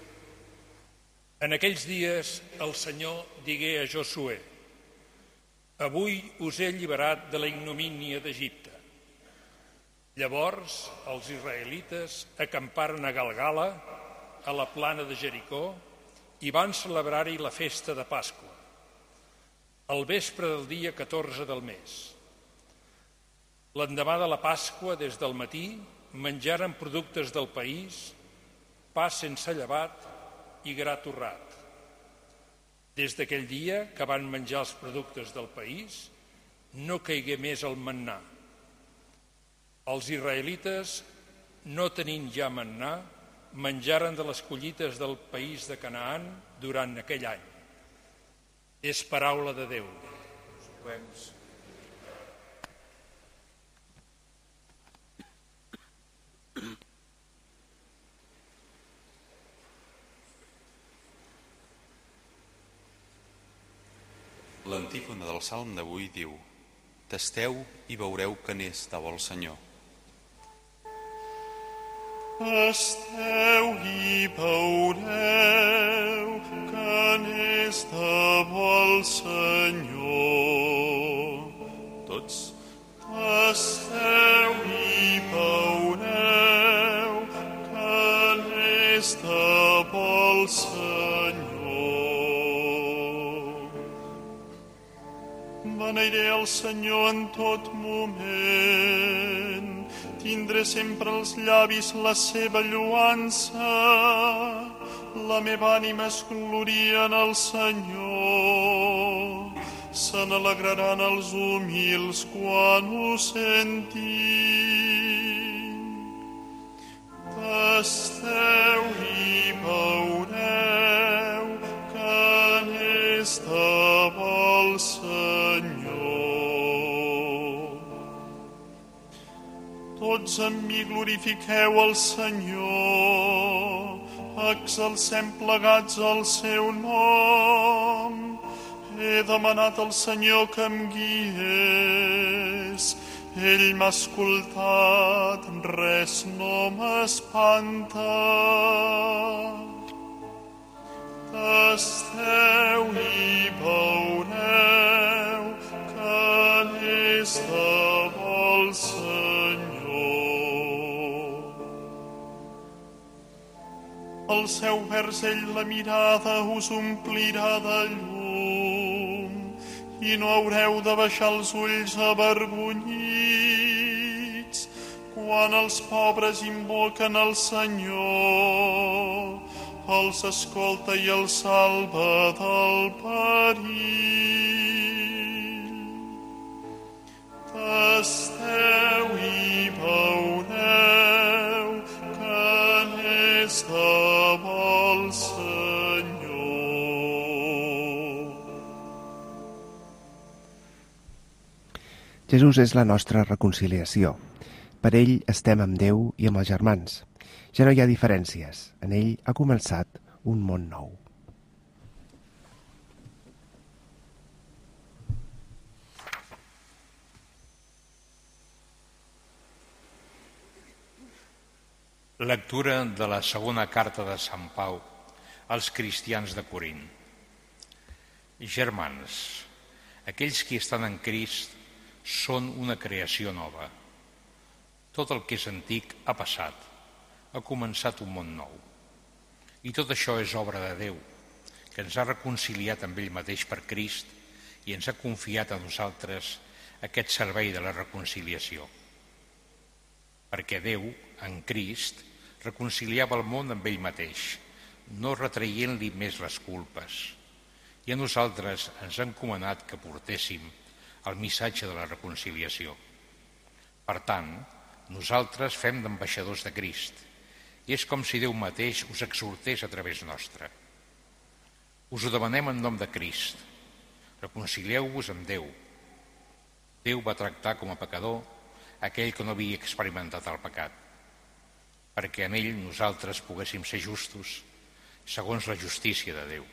[SPEAKER 8] En aquells dies el Senyor digué a Josué: avui us he alliberat de la ignomínia d'Egipte. Llavors els israelites acamparen a Galgala, a la plana de Jericó, i van celebrar-hi la festa de Pasqua. al vespre del dia catorze del mes. L'endemà de la Pasqua, des del matí, menjaren productes del país, pa sense llevat i gra torrat. Des d'aquell dia que van menjar els productes del país, no caigué més el mannà. Els israelites, no tenint ja mannà, menjaren de les collites del país de Canaan durant aquell any. És paraula de Déu.
[SPEAKER 9] L'antífona del Salm d'avui diu: tasteu i veureu que n'és de bo el Senyor.
[SPEAKER 10] Tasteu i veureu que n'és de bo el Senyor. Tots. Tasteu i veureu que n'és de bo el Senyor. Beneiré el Senyor en tot moment, tindré sempre als llavis la seva lloança. La meva ànima es gloria en el Senyor, se n'alegraran els humils quan ho sentin. Tasteu i veureu que n'és de bo el Senyor. Tots amb mi glorifiqueu el Senyor, exalcem plegats el seu nom. He demanat al Senyor que em guiés, ell m'ha escoltat, res no m'espanta. Tasteu i veureu que n'és de bo el Senyor. El seu vers ell la mirada us omplirà de llum i no haureu de baixar els ulls avergonyits quan els pobres invoquen el Senyor, els escolta i els salva del perill. Tasteu i veureu que n'és de bo el Senyor.
[SPEAKER 6] Jesús és la nostra reconciliació. Per ell estem amb Déu i amb els germans. Ja no hi ha diferències. En ell ha començat un món nou.
[SPEAKER 8] Lectura de la segona carta de Sant Pau als cristians de Corint. Germans, aquells que estan en Crist són una creació nova. Tot el que és antic ha passat, ha començat un món nou. I tot això és obra de Déu, que ens ha reconciliat amb ell mateix per Crist i ens ha confiat a nosaltres aquest servei de la reconciliació. Perquè Déu, en Crist, reconciliava el món amb ell mateix, no retraient-li més les culpes. I a nosaltres ens ha encomanat que portéssim el missatge de la reconciliació. Per tant, nosaltres fem d'ambaixadors de Crist, i és com si Déu mateix us exhortés a través nostre. Us ho demanem en nom de Crist. Reconcilieu-vos amb Déu. Déu va tractar com a pecador aquell que no havia experimentat el pecat, perquè en ell nosaltres poguéssim ser justos segons la justícia de Déu.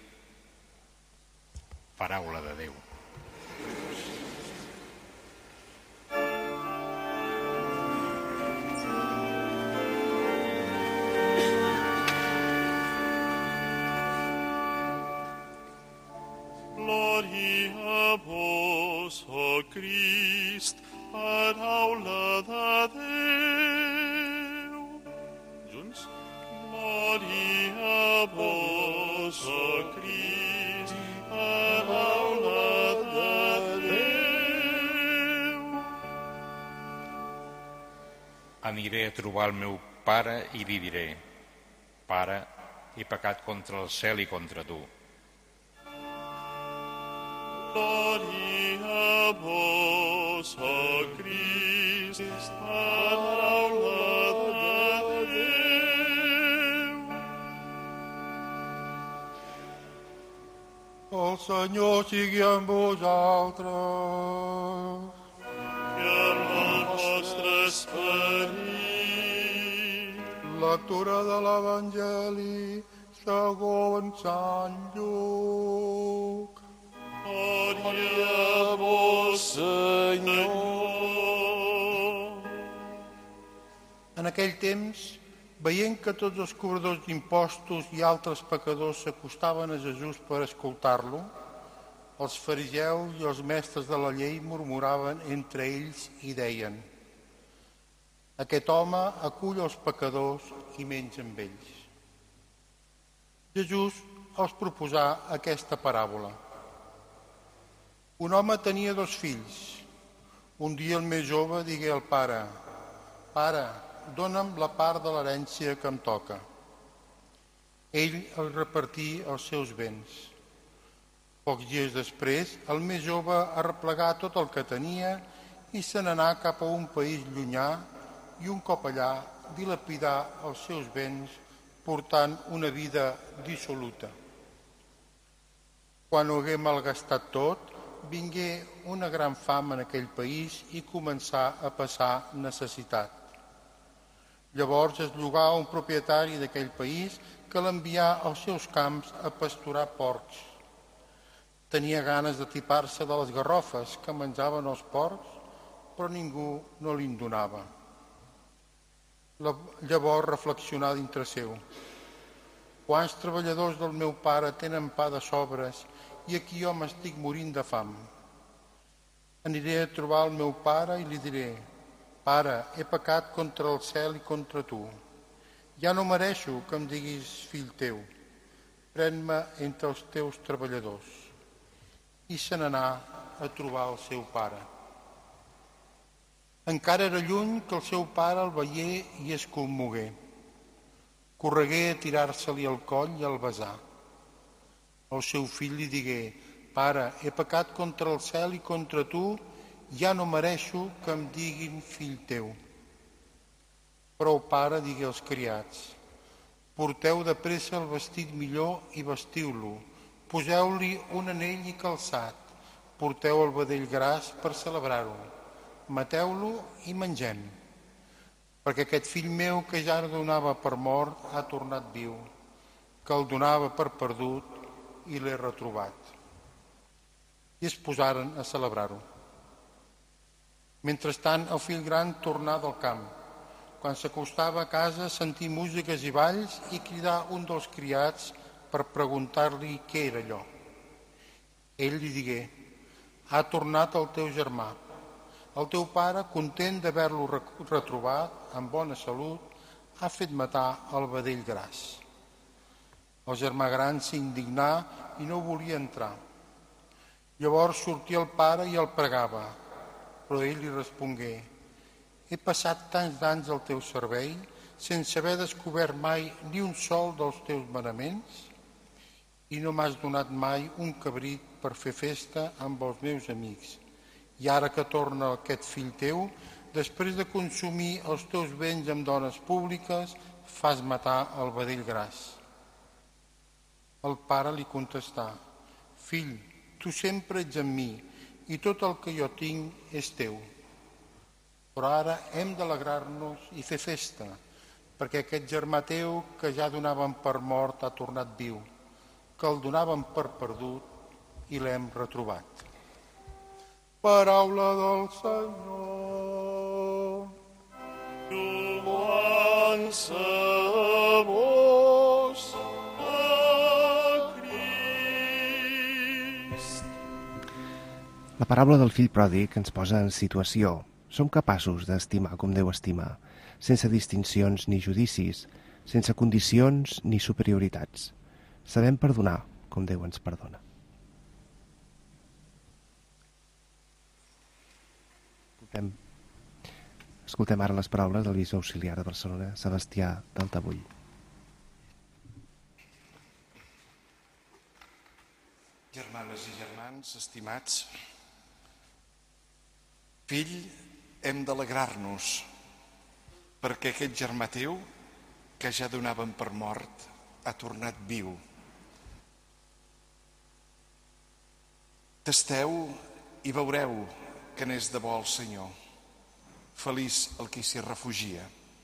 [SPEAKER 8] Paraula de Déu.
[SPEAKER 10] Glòria a vos, ó Crist, paraula de Déu. Junts? Glòria a vos, ó Crist, paraula de
[SPEAKER 11] aniré a trobar el meu pare i li diré: Pare, he pecat contra el cel i contra tu.
[SPEAKER 10] Gloria a vos, a Crist, paraula de Déu.
[SPEAKER 12] El Senyor sigui amb vosaltres.
[SPEAKER 10] I amb el vostre esperit.
[SPEAKER 12] Lectura de l'Evangeli segons Sant Lluc.
[SPEAKER 10] Glòria a vos, Senyor.
[SPEAKER 12] En aquell temps, veient que tots els cobradors d'impostos i altres pecadors s'acostaven a Jesús per escoltar-lo, els fariseus i els mestres de la llei murmuraven entre ells i deien: Aquest home acull els pecadors i menja amb ells. Jesús els proposà aquesta paràbola. Un home tenia dos fills. Un dia el més jove digué al pare: Pare, dona'm la part de l'herència que em toca. Ell el repartí els seus béns. Pocs dies després, el més jove arreplegà tot el que tenia i se n'anà cap a un país llunyà i un cop allà dilapidà els seus béns portant una vida dissoluta. Quan ho hagué malgastat tot, vingué una gran fam en aquell país i començà a passar necessitat. Llavors es llogà un propietari d'aquell país que l'envià als seus camps a pasturar porcs. Tenia ganes de tipar-se de les garrofes que menjaven els porcs, però ningú no li'n donava. Llavors reflexionà dintre seu: Quants treballadors del meu pare tenen pa de sobres i aquí jo m'estic morint de fam. Aniré a trobar el meu pare i li diré: Pare, he pecat contra el cel i contra tu. Ja no mereixo que em diguis fill teu. Pren-me entre els teus treballadors. I se n'anà a trobar el seu pare. Encara era lluny que el seu pare el veié i es commogué. Corregué a tirar-se-li al coll i al besar. El seu fill li digué: Pare, he pecat contra el cel i contra tu, ja no mereixo que em diguin fill teu. Però el pare digué als criats: Porteu de pressa el vestit millor i vestiu-lo, poseu-li un anell i calçat, porteu el vedell gras per celebrar-ho, mateu-lo i mengem, perquè aquest fill meu que ja no donava per mort ha tornat viu, que el donava per perdut i l'he retrobat. I es posaren a celebrar-ho. Mentrestant, el fill gran tornà del camp. Quan s'acostava a casa, sentí músiques i balls i cridà un dels criats per preguntar-li què era allò. Ell li digué: Ha tornat el teu germà. El teu pare, content d'haver-lo retrobat en bona salut, ha fet matar el vedell gras. El germà gran s'indignà i no volia entrar. Llavors sortia el pare i el pregava, però ell li respongué: He passat tants anys al teu servei sense haver descobert mai ni un sol dels teus manaments i no m'has donat mai un cabrit per fer festa amb els meus amics. I ara que torna aquest fill teu, després de consumir els teus béns amb dones públiques, fas matar el vedell gras. El pare li contestà: Fill, tu sempre ets amb mi i tot el que jo tinc és teu. Però ara hem d'alegrar-nos i fer festa, perquè aquest germà teu que ja donàvem per mort ha tornat viu, que el donàvem per perdut i l'hem retrobat.
[SPEAKER 10] Paraula del Senyor. Lloança a vos, a Crist.
[SPEAKER 6] La paràbola del fill pròdig ens posa en situació. Som capaços d'estimar com Déu estima, sense distincions ni judicis, sense condicions ni superioritats. Sabem perdonar com Déu ens perdona. Escoltem ara les paraules del bisbe auxiliar de Barcelona, Sebastià d'Altabull.
[SPEAKER 7] Germanes i germans, estimats, fill, hem d'alegrar-nos perquè aquest germà teu, que ja donaven per mort, ha tornat viu. Tasteu i veureu que n'és de bo el Senyor. Feliç el qui s'hi refugia.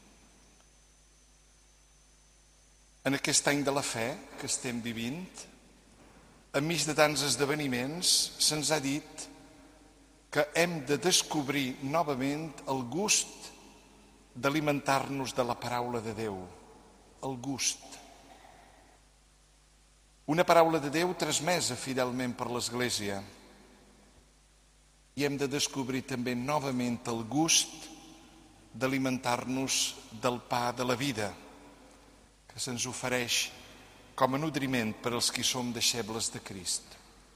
[SPEAKER 7] En aquest any de la fe que estem vivint, enmig de tants esdeveniments, se'ns ha dit que hem de descobrir novament el gust d'alimentar-nos de la paraula de Déu. El gust. Una paraula de Déu transmesa fidelment per l'Església. I hem de descobrir també novament el gust d'alimentar-nos del pa de la vida, que se'ns ofereix com a nodriment per als qui som deixebles de Crist.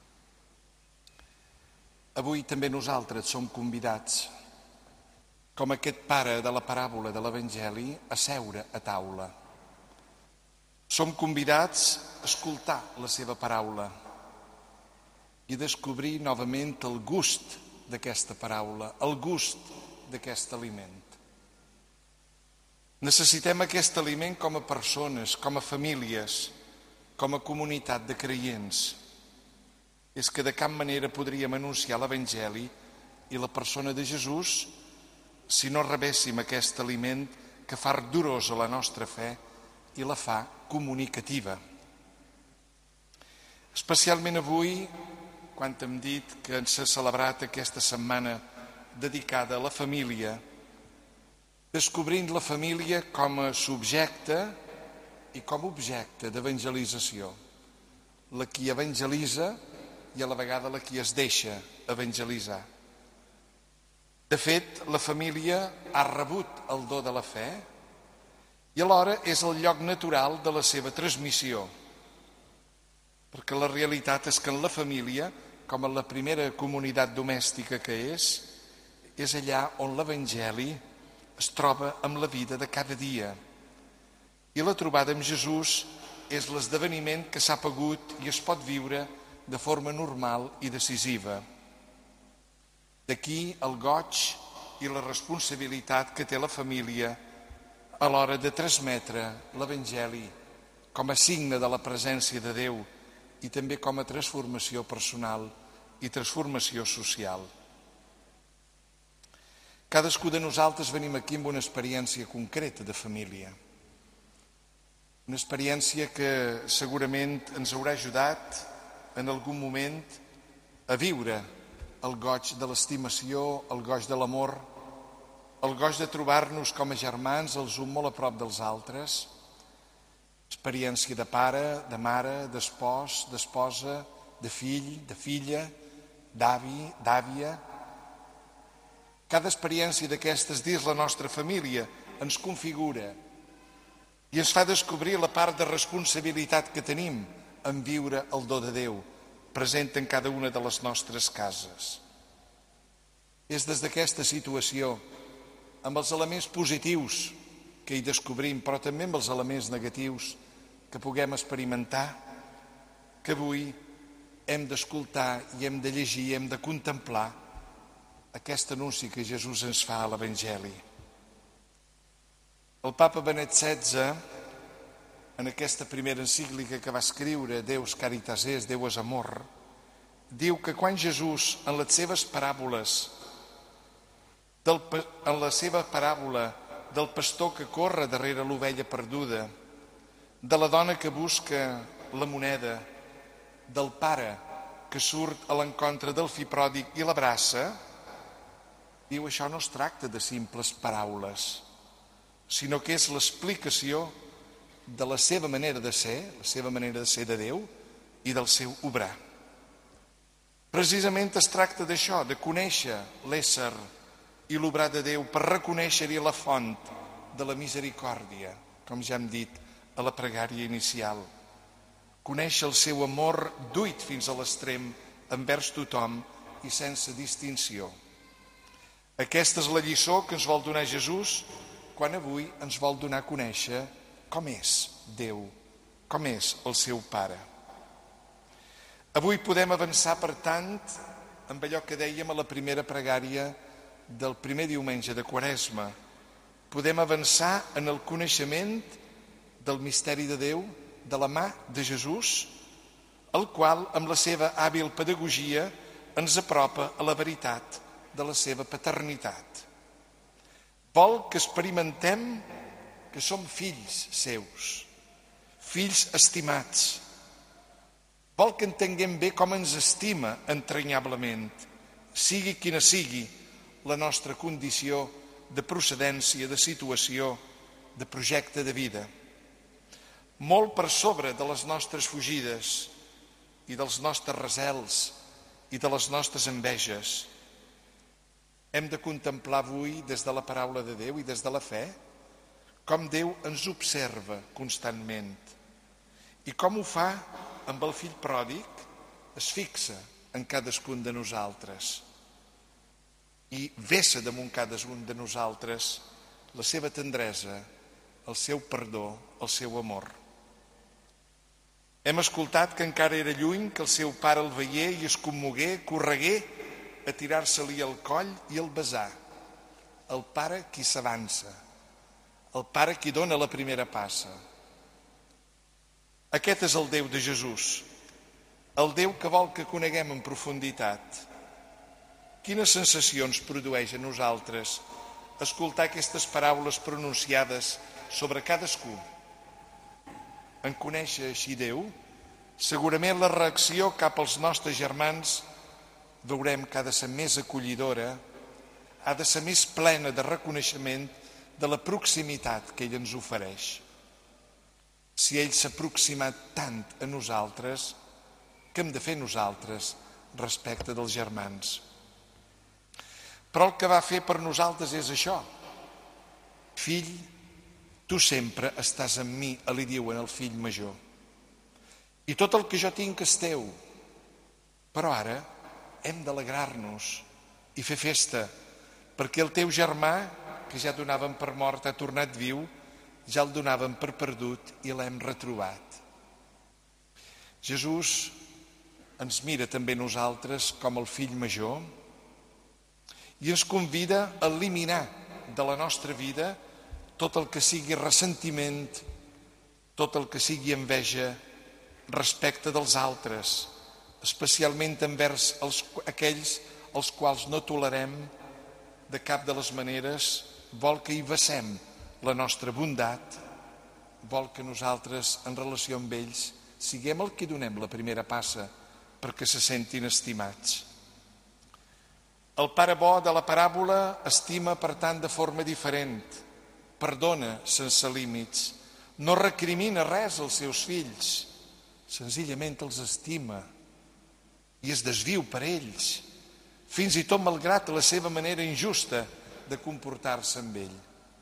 [SPEAKER 7] Avui també nosaltres som convidats, com aquest pare de la paràbola de l'Evangeli, a seure a taula. Som convidats a escoltar la seva paraula i descobrir novament el gust d'aquesta paraula, el gust d'aquest aliment. Necessitem aquest aliment com a persones, com a famílies, com a comunitat de creients. És que de cap manera podríem anunciar l'Evangeli i la persona de Jesús si no rebéssim aquest aliment que fa ardorosa la nostra fe i la fa comunicativa. Especialment avui, quan hem dit que s'ha celebrat aquesta setmana dedicada a la família, descobrint la família com a subjecte i com a objecte d'evangelització. La qui evangelitza i a la vegada la qui es deixa evangelitzar. De fet, la família ha rebut el do de la fe i alhora és el lloc natural de la seva transmissió. Perquè la realitat és que en la família, com en la primera comunitat domèstica que és, és allà on l'Evangeli es troba amb la vida de cada dia. I la trobada amb Jesús és l'esdeveniment que s'ha pogut i es pot viure de forma normal i decisiva. D'aquí el goig i la responsabilitat que té la família a l'hora de transmetre l'Evangeli com a signe de la presència de Déu i també com a transformació personal i transformació social. Cadascú de nosaltres venim aquí amb una experiència concreta de família. Una experiència que segurament ens haurà ajudat en algun moment a viure el goig de l'estimació, el goig de l'amor, el goig de trobar-nos com a germans els uns molt a prop dels altres, experiència de pare, de mare, d'espòs, d'esposa, de fill, de filla, d'avi, d'àvia. Cada experiència d'aquestes dins la nostra família ens configura i ens fa descobrir la part de responsabilitat que tenim en viure el do de Déu present en cada una de les nostres cases. És des d'aquesta situació, amb els elements positius que hi descobrim, però també amb els elements negatius que puguem experimentar, que avui hem d'escoltar i hem de llegir i hem de contemplar aquest anunci que Jesús ens fa a l'Evangeli. El papa Benet setze, en aquesta primera encíclica que va escriure, Deus Caritas Est, Déu és amor, diu que quan Jesús, en les seves paràboles, del, en la seva paràbola del pastor que corre darrere l'ovella perduda, de la dona que busca la moneda, del pare que surt a l'encontre del fill pròdig i l'abraça, diu, això no es tracta de simples paraules, sinó que és l'explicació de la seva manera de ser, la seva manera de ser de Déu i del seu obrar. Precisament es tracta d'això, de conèixer l'ésser i l'obrar de Déu per reconèixer-hi la font de la misericòrdia, com ja hem dit a la pregària inicial. Conèixer el seu amor duit fins a l'extrem envers tothom i sense distinció. Aquesta és la lliçó que ens vol donar Jesús quan avui ens vol donar a conèixer com és Déu, com és el seu Pare. Avui podem avançar, per tant, amb allò que dèiem a la primera pregària del primer diumenge de Quaresma. Podem avançar en el coneixement del misteri de Déu de la mà de Jesús, el qual, amb la seva hàbil pedagogia, ens apropa a la veritat de la seva paternitat. Vol que experimentem que som fills seus, fills estimats. Vol que entenguem bé com ens estima entranyablement, sigui quina sigui la nostra condició de procedència, de situació, de projecte de vida. Molt per sobre de les nostres fugides i dels nostres recels i de les nostres enveges, hem de contemplar avui des de la paraula de Déu i des de la fe com Déu ens observa constantment i com ho fa amb el fill pròdig, es fixa en cadascun de nosaltres i vessa damunt cadascun de nosaltres la seva tendresa, el seu perdó, el seu amor. Hem escoltat que encara era lluny, que el seu pare el veié i es commogué, corregué a tirar-se-li al coll i el besar. El pare qui s'avança, el pare qui dona la primera passa. Aquest és el Déu de Jesús, el Déu que vol que coneguem en profunditat. Quines sensacions produeix a nosaltres escoltar aquestes paraules pronunciades sobre cadascú? En conèixer així Déu, segurament la reacció cap als nostres germans veurem que ha de ser més acollidora, ha de ser més plena de reconeixement de la proximitat que ell ens ofereix. Si ell s'ha aproximat tant a nosaltres, què hem de fer nosaltres respecte dels germans? Però el que va fer per nosaltres és això. Fill, tu sempre estàs amb mi, li diuen el fill major. I tot el que jo tinc és teu. Però ara hem d'alegrar-nos i fer festa, perquè el teu germà, que ja donaven per mort, ha tornat viu, ja el donaven per perdut i l'hem retrobat. Jesús ens mira també nosaltres com el fill major i ens convida a eliminar de la nostra vida tot el que sigui ressentiment, tot el que sigui enveja respecte dels altres, especialment envers els, aquells els quals no tolerem de cap de les maneres. Vol que hi vessem la nostra bondat, vol que nosaltres, en relació amb ells, siguem el que donem la primera passa perquè se sentin estimats. El pare bo de la paràbola estima, per tant, de forma diferent, perdona sense límits, no recrimina res als seus fills, senzillament els estima i es desviu per ells, fins i tot malgrat la seva manera injusta de comportar-se amb ell.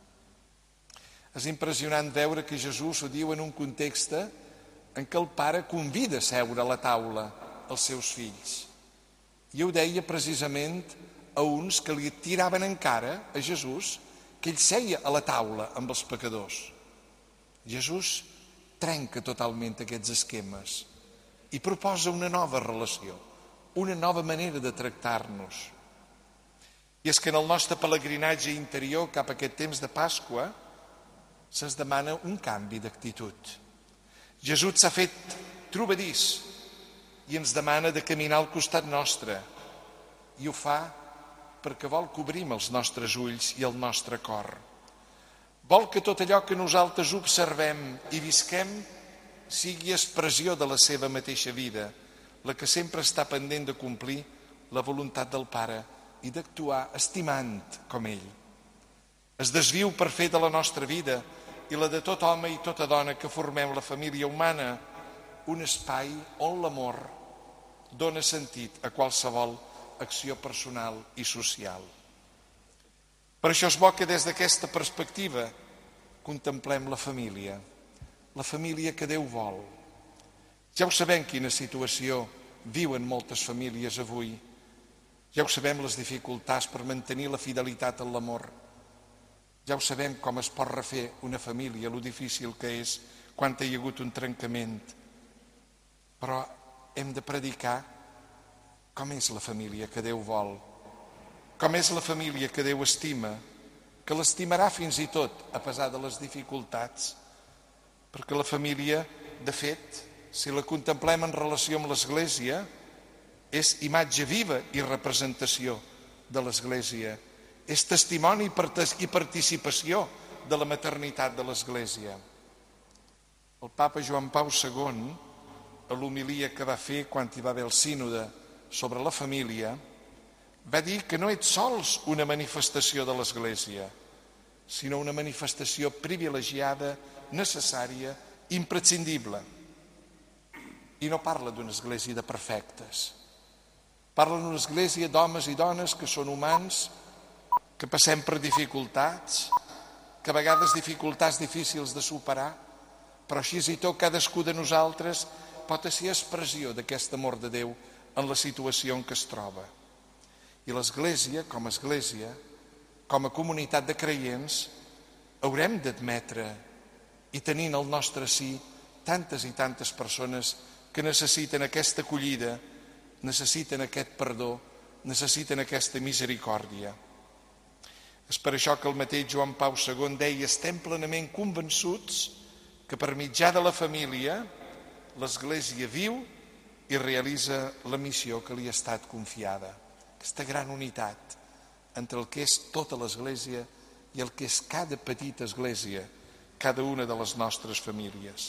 [SPEAKER 7] És impressionant veure que Jesús ho diu en un context en què el pare convida a seure a la taula els seus fills. I ho deia precisament a uns que li tiraven encara a Jesús que ell seia a la taula amb els pecadors. Jesús trenca totalment aquests esquemes i proposa una nova relació, una nova manera de tractar-nos. I és que en el nostre pelegrinatge interior cap a aquest temps de Pasqua se'ns demana un canvi d'actitud. Jesús s'ha fet trobadís i ens demana de caminar al costat nostre i ho fa perquè vol que obrim els nostres ulls i el nostre cor. Vol que tot allò que nosaltres observem i visquem sigui expressió de la seva mateixa vida, la que sempre està pendent de complir la voluntat del Pare i d'actuar estimant com ell. Es desviu per fer de la nostra vida i la de tot home i tota dona que formem la família humana un espai on l'amor dona sentit a qualsevol acció personal i social. Per això és bo que des d'aquesta perspectiva contemplem la família, la família que Déu vol. Ja ho sabem quina situació viuen moltes famílies avui. Ja ho sabem, les dificultats per mantenir la fidelitat en l'amor. Ja ho sabem com es pot refer una família, lo difícil que és quan hi ha hagut un trencament. Però hem de predicar com és la família que Déu vol, com és la família que Déu estima, que l'estimarà fins i tot a pesar de les dificultats, perquè la família, de fet, si la contemplem en relació amb l'Església, és imatge viva i representació de l'Església, és testimoni i participació de la maternitat de l'Església. El papa Joan Pau segon, a l'homilia que va fer quan hi va haver el sínode sobre la família, va dir que no ets sols una manifestació de l'Església, sinó una manifestació privilegiada, necessària, imprescindible. I no parla d'una església de perfectes. Parla d'una església d'homes i dones que són humans, que passem per dificultats, que a vegades dificultats difícils de superar, però així i tot cadascú de nosaltres pot ser expressió d'aquest amor de Déu en la situació en què es troba. I l'Església, com a Església, com a comunitat de creients, haurem d'admetre i tenint al nostre sí tantes i tantes persones que necessiten aquesta acollida, necessiten aquest perdó, necessiten aquesta misericòrdia. És per això que el mateix Joan Pau segon deia: estem plenament convençuts que per mitjà de la família l'Església viu i realitza la missió que li ha estat confiada. Aquesta gran unitat entre el que és tota l'Església i el que és cada petita església, cada una de les nostres famílies.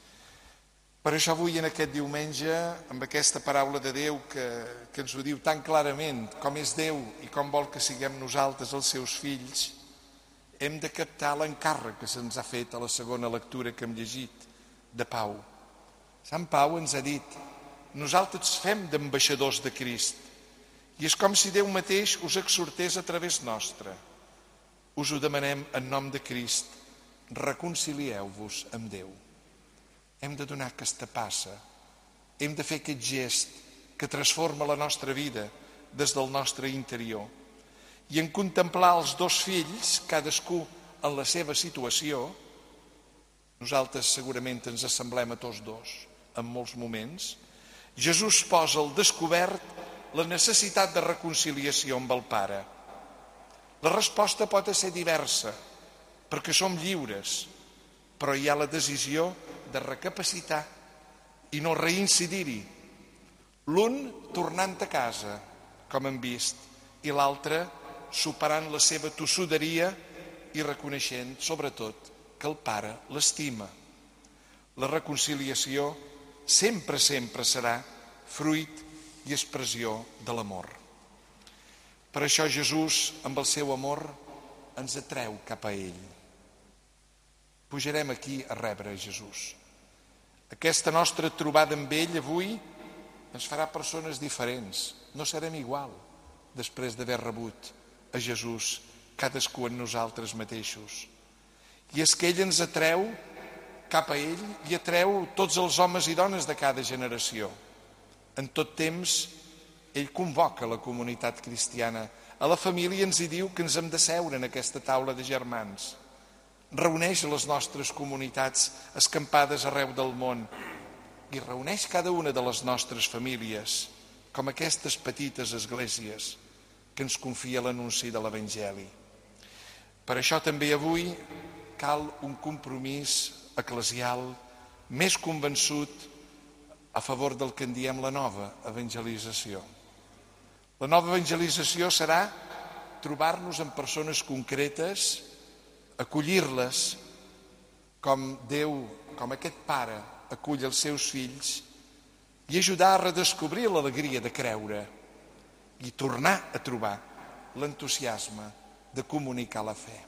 [SPEAKER 7] Per això avui, en aquest diumenge, amb aquesta paraula de Déu que, que ens ho diu tan clarament, com és Déu i com vol que siguem nosaltres els seus fills, hem de captar l'encàrrec que se'ns ha fet a la segona lectura que hem llegit de Pau. Sant Pau ens ha dit: nosaltres fem d'ambaixadors de Crist, i és com si Déu mateix us exhortés a través nostre. Us ho demanem en nom de Crist, reconcilieu-vos amb Déu. Hem de donar aquesta passa, hem de fer aquest gest que transforma la nostra vida des del nostre interior. I en contemplar els dos fills, cadascú en la seva situació, nosaltres segurament ens assemblem a tots dos en molts moments, Jesús posa al descobert la necessitat de reconciliació amb el Pare. La resposta pot ser diversa, perquè som lliures, però hi ha la decisió de recapacitar i no reincidir-hi. L'un tornant a casa, com hem vist, i l'altre superant la seva tossuderia i reconeixent, sobretot, que el Pare l'estima. La reconciliació sempre, sempre serà fruit i expressió de l'amor. Per això Jesús, amb el seu amor, ens atreu cap a ell. Pujarem aquí a rebre Jesús. Aquesta nostra trobada amb ell avui ens farà persones diferents. No serem igual després d'haver rebut a Jesús, cadascú en nosaltres mateixos. I és que ell ens atreu cap a ell i atreu tots els homes i dones de cada generació. En tot temps, ell convoca la comunitat cristiana. A la família ens hi diu que ens hem de seure en aquesta taula de germans. Reuneix les nostres comunitats escampades arreu del món i reuneix cada una de les nostres famílies com aquestes petites esglésies que ens confia l'anunci de l'Evangeli. Per això també avui cal un compromís eclesial més convençut a favor del que en diem la nova evangelització. La nova evangelització serà trobar-nos amb persones concretes, acollir-les com Déu, com aquest pare acull els seus fills i ajudar a redescobrir l'alegria de creure i tornar a trobar l'entusiasme de comunicar la fe.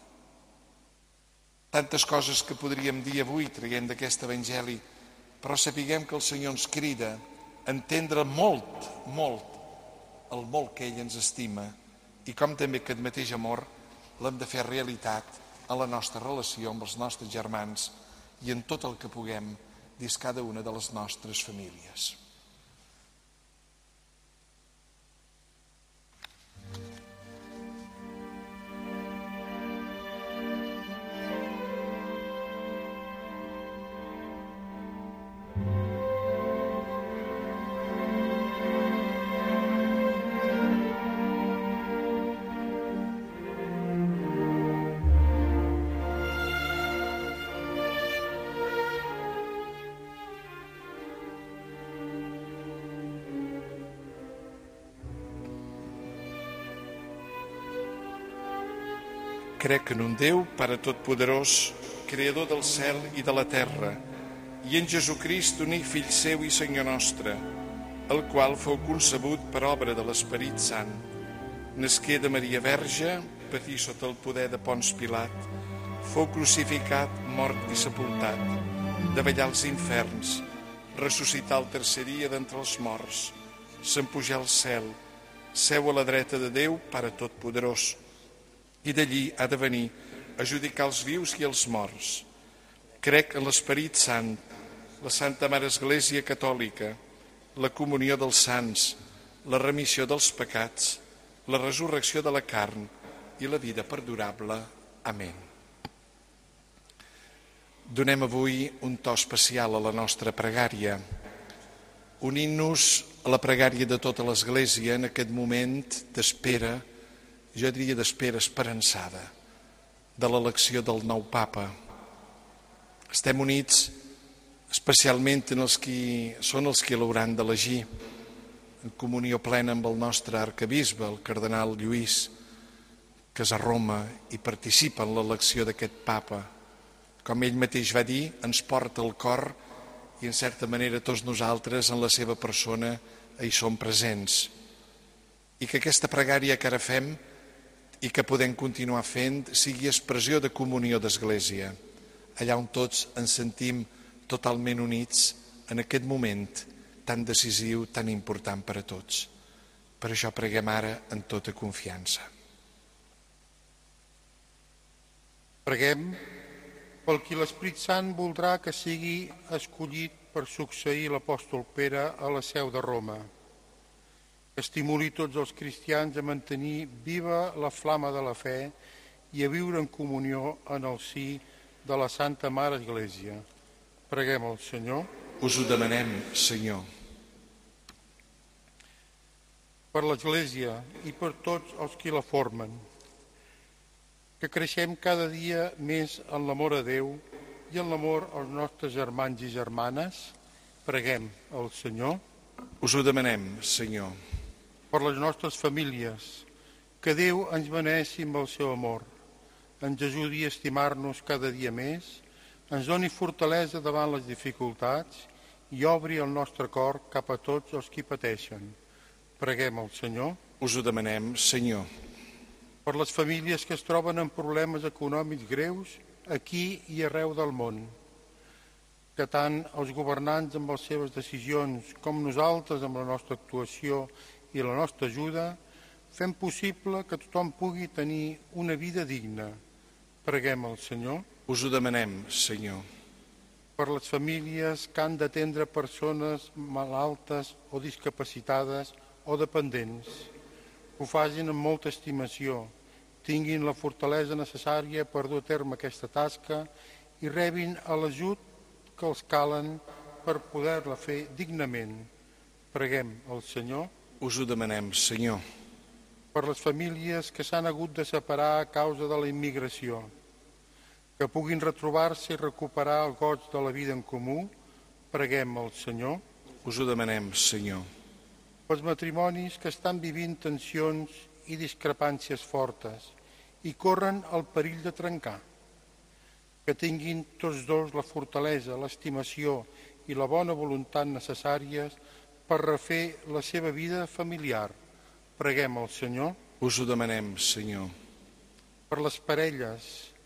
[SPEAKER 7] Tantes coses que podríem dir avui traient d'aquest Evangeli, però sapiguem que el Senyor ens crida a entendre molt, molt, el molt que ell ens estima i com també aquest mateix amor l'hem de fer realitat a la nostra relació amb els nostres germans i en tot el que puguem dins cada una de les nostres famílies. Crec en un Déu, Pare Totpoderós, Creador del cel i de la terra, i en Jesucrist, únic Fill seu i Senyor nostre, el qual fou concebut per obra de l'Esperit Sant. Nasqué de Maria Verge, patí sota el poder de Pons Pilat, fou crucificat, mort i sepultat, davallar als inferns, ressuscitar el tercer dia d'entre els morts, s'empujar al cel, seu a la dreta de Déu, Pare Totpoderós, i d'allí ha de venir a judicar els vius i els morts. Crec en l'Esperit Sant, la Santa Mare Església Catòlica, la comunió dels sants, la remissió dels pecats, la resurrecció de la carn i la vida perdurable. Amén. Donem avui un to especial a la nostra pregària, unint-nos a la pregària de tota l'Església en aquest moment d'espera, jo diria d'espera esperançada, de l'elecció del nou papa. Estem units especialment en els qui són els qui l'hauran d'elegir, en comunió plena amb el nostre arcabisbe, el cardenal Lluís, que és a Roma i participa en l'elecció d'aquest papa. Com ell mateix va dir, ens porta el cor i en certa manera tots nosaltres en la seva persona hi som presents. I que aquesta pregària que ara fem i que podem continuar fent sigui expressió de comunió d'Església, allà on tots ens sentim totalment units en aquest moment tan decisiu, tan important per a tots. Per això preguem ara en tota confiança.
[SPEAKER 12] Preguem pel qui l'Esperit Sant voldrà que sigui escollit per succeir l'apòstol Pere a la seu de Roma. Que estimuli tots els cristians a mantenir viva la flama de la fe i a viure en comunió en el si de la Santa Mare Església. Preguem al Senyor.
[SPEAKER 7] Us ho demanem, Senyor.
[SPEAKER 12] Per l'Església i per tots els qui la formen, que creixem cada dia més en l'amor a Déu i en l'amor als nostres germans i germanes, preguem al Senyor.
[SPEAKER 7] Us ho demanem, Senyor.
[SPEAKER 12] Per les nostres famílies, que Déu ens beneixi amb el seu amor, ens ajudi a estimar-nos cada dia més, ens doni fortalesa davant les dificultats i obri el nostre cor cap a tots els qui pateixen. Preguem al Senyor.
[SPEAKER 7] Us ho demanem, Senyor.
[SPEAKER 12] Per les famílies que es troben en problemes econòmics greus aquí i arreu del món, que tant els governants amb les seves decisions com nosaltres amb la nostra actuació i la nostra ajuda fem possible que tothom pugui tenir una vida digna. Preguem al Senyor.
[SPEAKER 7] Us ho demanem, Senyor.
[SPEAKER 12] Per les famílies que han d'atendre persones malaltes o discapacitades o dependents, ho facin amb molta estimació, tinguin la fortalesa necessària per dur a terme aquesta tasca i rebin l'ajut que els calen per poder-la fer dignament. Preguem al Senyor.
[SPEAKER 7] Us ho demanem, Senyor.
[SPEAKER 12] Per les famílies que s'han hagut de separar a causa de la immigració, que puguin retrobar-se i recuperar el goig de la vida en comú, preguem al Senyor.
[SPEAKER 7] Us ho demanem, Senyor.
[SPEAKER 12] Pels matrimonis que estan vivint tensions i discrepàncies fortes i corren el perill de trencar, que tinguin tots dos la fortalesa, l'estimació i la bona voluntat necessàries per refer la seva vida familiar. Preguem al Senyor.
[SPEAKER 7] Us ho demanem, Senyor.
[SPEAKER 12] Per les parelles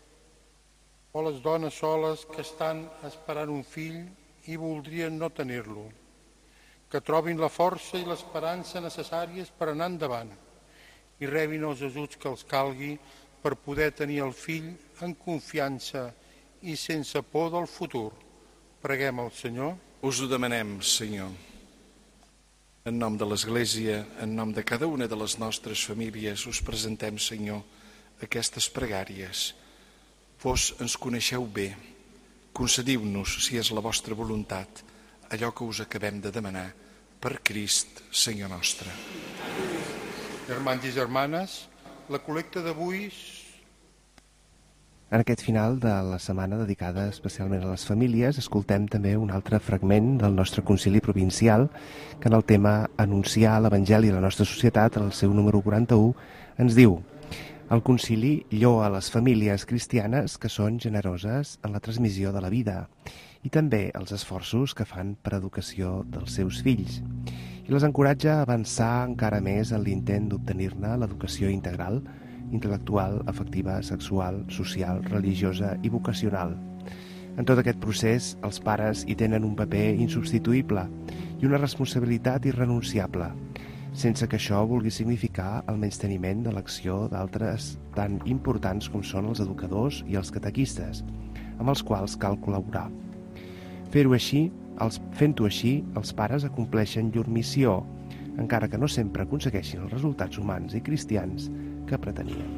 [SPEAKER 12] o les dones soles que estan esperant un fill i voldrien no tenir-lo, que trobin la força i l'esperança necessàries per anar endavant i rebin els ajuts que els calgui per poder tenir el fill en confiança i sense por del futur. Preguem al Senyor.
[SPEAKER 7] Us ho demanem, Senyor. En nom de l'Església, en nom de cada una de les nostres famílies, us presentem, Senyor, aquestes pregàries. Vos ens coneixeu bé. Concediu-nos, si és la vostra voluntat, allò que us acabem de demanar, per Crist, Senyor nostre.
[SPEAKER 12] Germans i germanes, la col·lecta d'avui...
[SPEAKER 6] En aquest final de la setmana dedicada especialment a les famílies, escoltem també un altre fragment del nostre concili provincial que en el tema Anunciar l'Evangeli a la nostra societat, en el seu número quaranta-u, ens diu: El concili lloa les famílies cristianes que són generoses en la transmissió de la vida i també els esforços que fan per a educació dels seus fills i les encoratja a avançar encara més en l'intent d'obtenir-ne l'educació integral, intel·lectual, afectiva, sexual, social, religiosa i vocacional. En tot aquest procés, els pares hi tenen un paper insubstituïble i una responsabilitat irrenunciable, sense que això vulgui significar el menysteniment de l'acció d'altres tan importants com són els educadors i els catequistes, amb els quals cal col·laborar. Fer-ho així, els, fent-ho així, els pares acompleixen llur missió, encara que no sempre aconsegueixin els resultats humans i cristians que pretenien.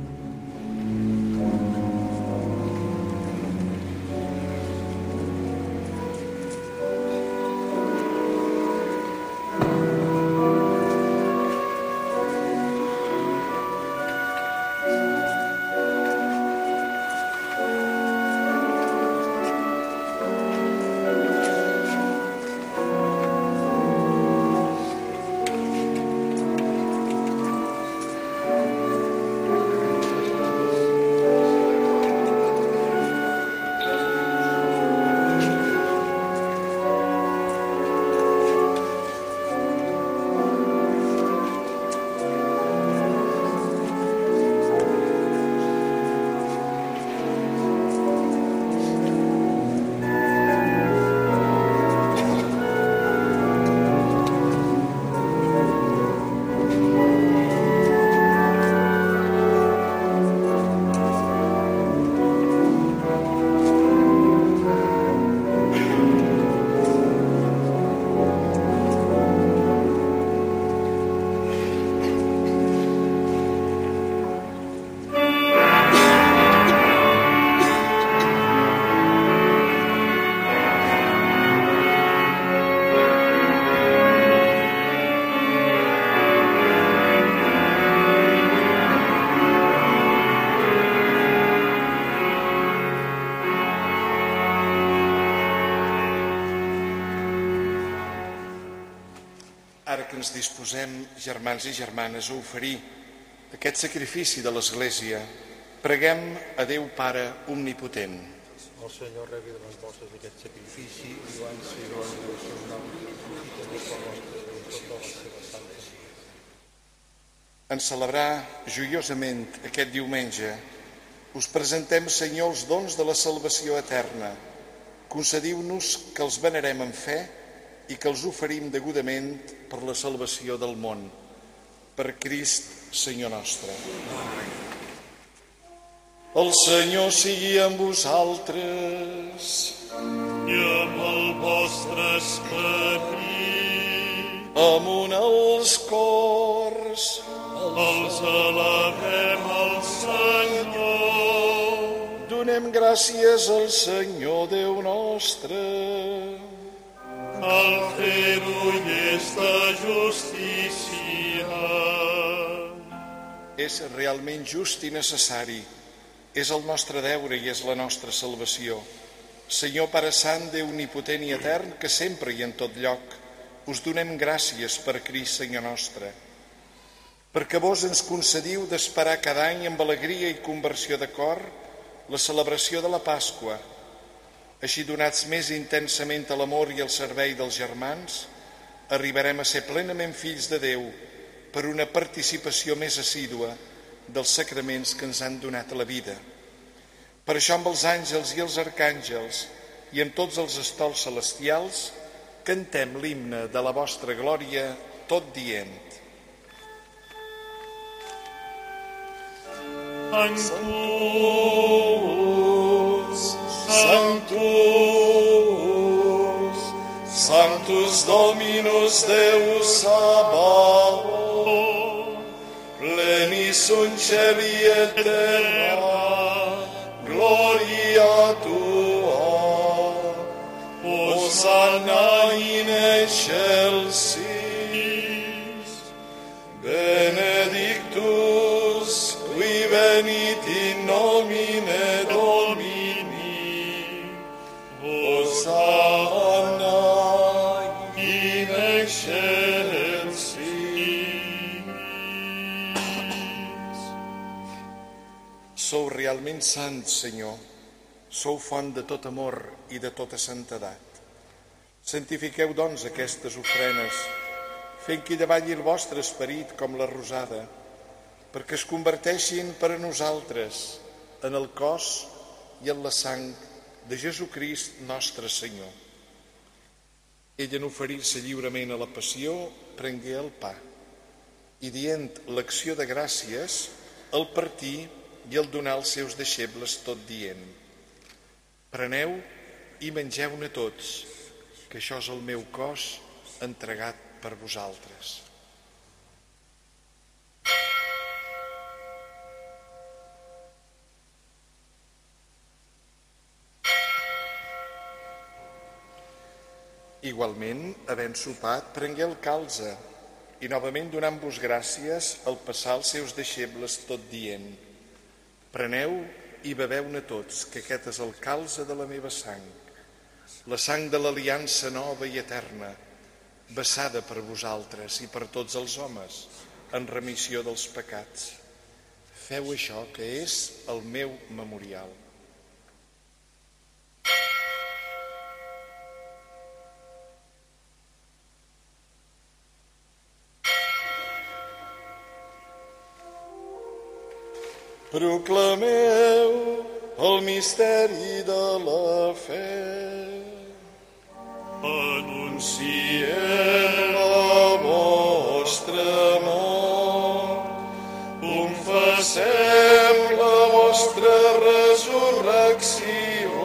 [SPEAKER 7] Ara que ens disposem, germans i germanes, a oferir aquest sacrifici de l'Església, preguem a Déu Pare Omnipotent.
[SPEAKER 12] El Senyor rebi de les vostres aquest sacrifici i l'ansi i l'honra del seu nom i també per vostres i tota la seva santa.
[SPEAKER 7] En celebrar joiosament aquest diumenge, us presentem, Senyor, els dons de la salvació eterna. Concediu-nos que els venerem en fe i que els oferim degudament per la salvació del món. Per Crist, Senyor nostre. El Senyor sigui amb vosaltres.
[SPEAKER 10] I amb el vostre esperit.
[SPEAKER 7] Amunt els cors.
[SPEAKER 10] Els elevem al Senyor.
[SPEAKER 7] Donem gràcies al Senyor Déu nostre.
[SPEAKER 10] Al fer-ho hi és de justícia.
[SPEAKER 7] És realment just i necessari. És el nostre deure i és la nostra salvació. Senyor Pare Sant, Déu omnipotent i etern, que sempre i en tot lloc us donem gràcies per Crist, Senyor nostre, perquè vos ens concediu d'esperar cada any amb alegria i conversió de cor la celebració de la Pasqua. Així, donats més intensament a l'amor i al servei dels germans, arribarem a ser plenament fills de Déu per una participació més assídua dels sacraments que ens han donat a la vida. Per això, amb els àngels i els arcàngels i amb tots els estols celestials, cantem l'himne de la vostra glòria, tot dient:
[SPEAKER 10] Sanctus, Sanctus, Sanctus Dominus Deus Sabaoth, plenis sunt cieli et terra, gloria tua, Hosanna in excelsis, benedictus qui venit in nomine Domini, Hosanna in excelsis.
[SPEAKER 7] realment sants, Senyor, sou font de tot amor i de tota santedat. Santifiqueu, doncs, aquestes ofrenes, fent que hi davalli el vostre esperit com la rosada, perquè es converteixin per a nosaltres en el cos i en la sang de Jesucrist nostre Senyor. Ell, en oferir-se lliurement a la passió, prengué el pa i, dient l'acció de gràcies, el partí i el donà als seus deixebles, tot dient: preneu i mengeu-ne tots, que això és el meu cos entregat per vosaltres. Igualment, havent sopat, prengué el calze i, novament donant-vos gràcies, el passà als seus deixebles, tot dient: preneu i beveu-ne tots, que aquest és el calze de la meva sang, la sang de l'aliança nova i eterna, vessada per vosaltres i per tots els homes, en remissió dels pecats. Feu això, que és el meu memorial. Proclameu el misteri de la fe. Anunciem la vostra mort, confessem la vostra resurrecció,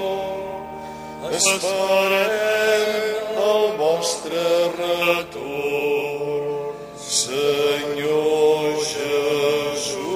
[SPEAKER 7] esperem el vostre retorn, Senyor Jesús.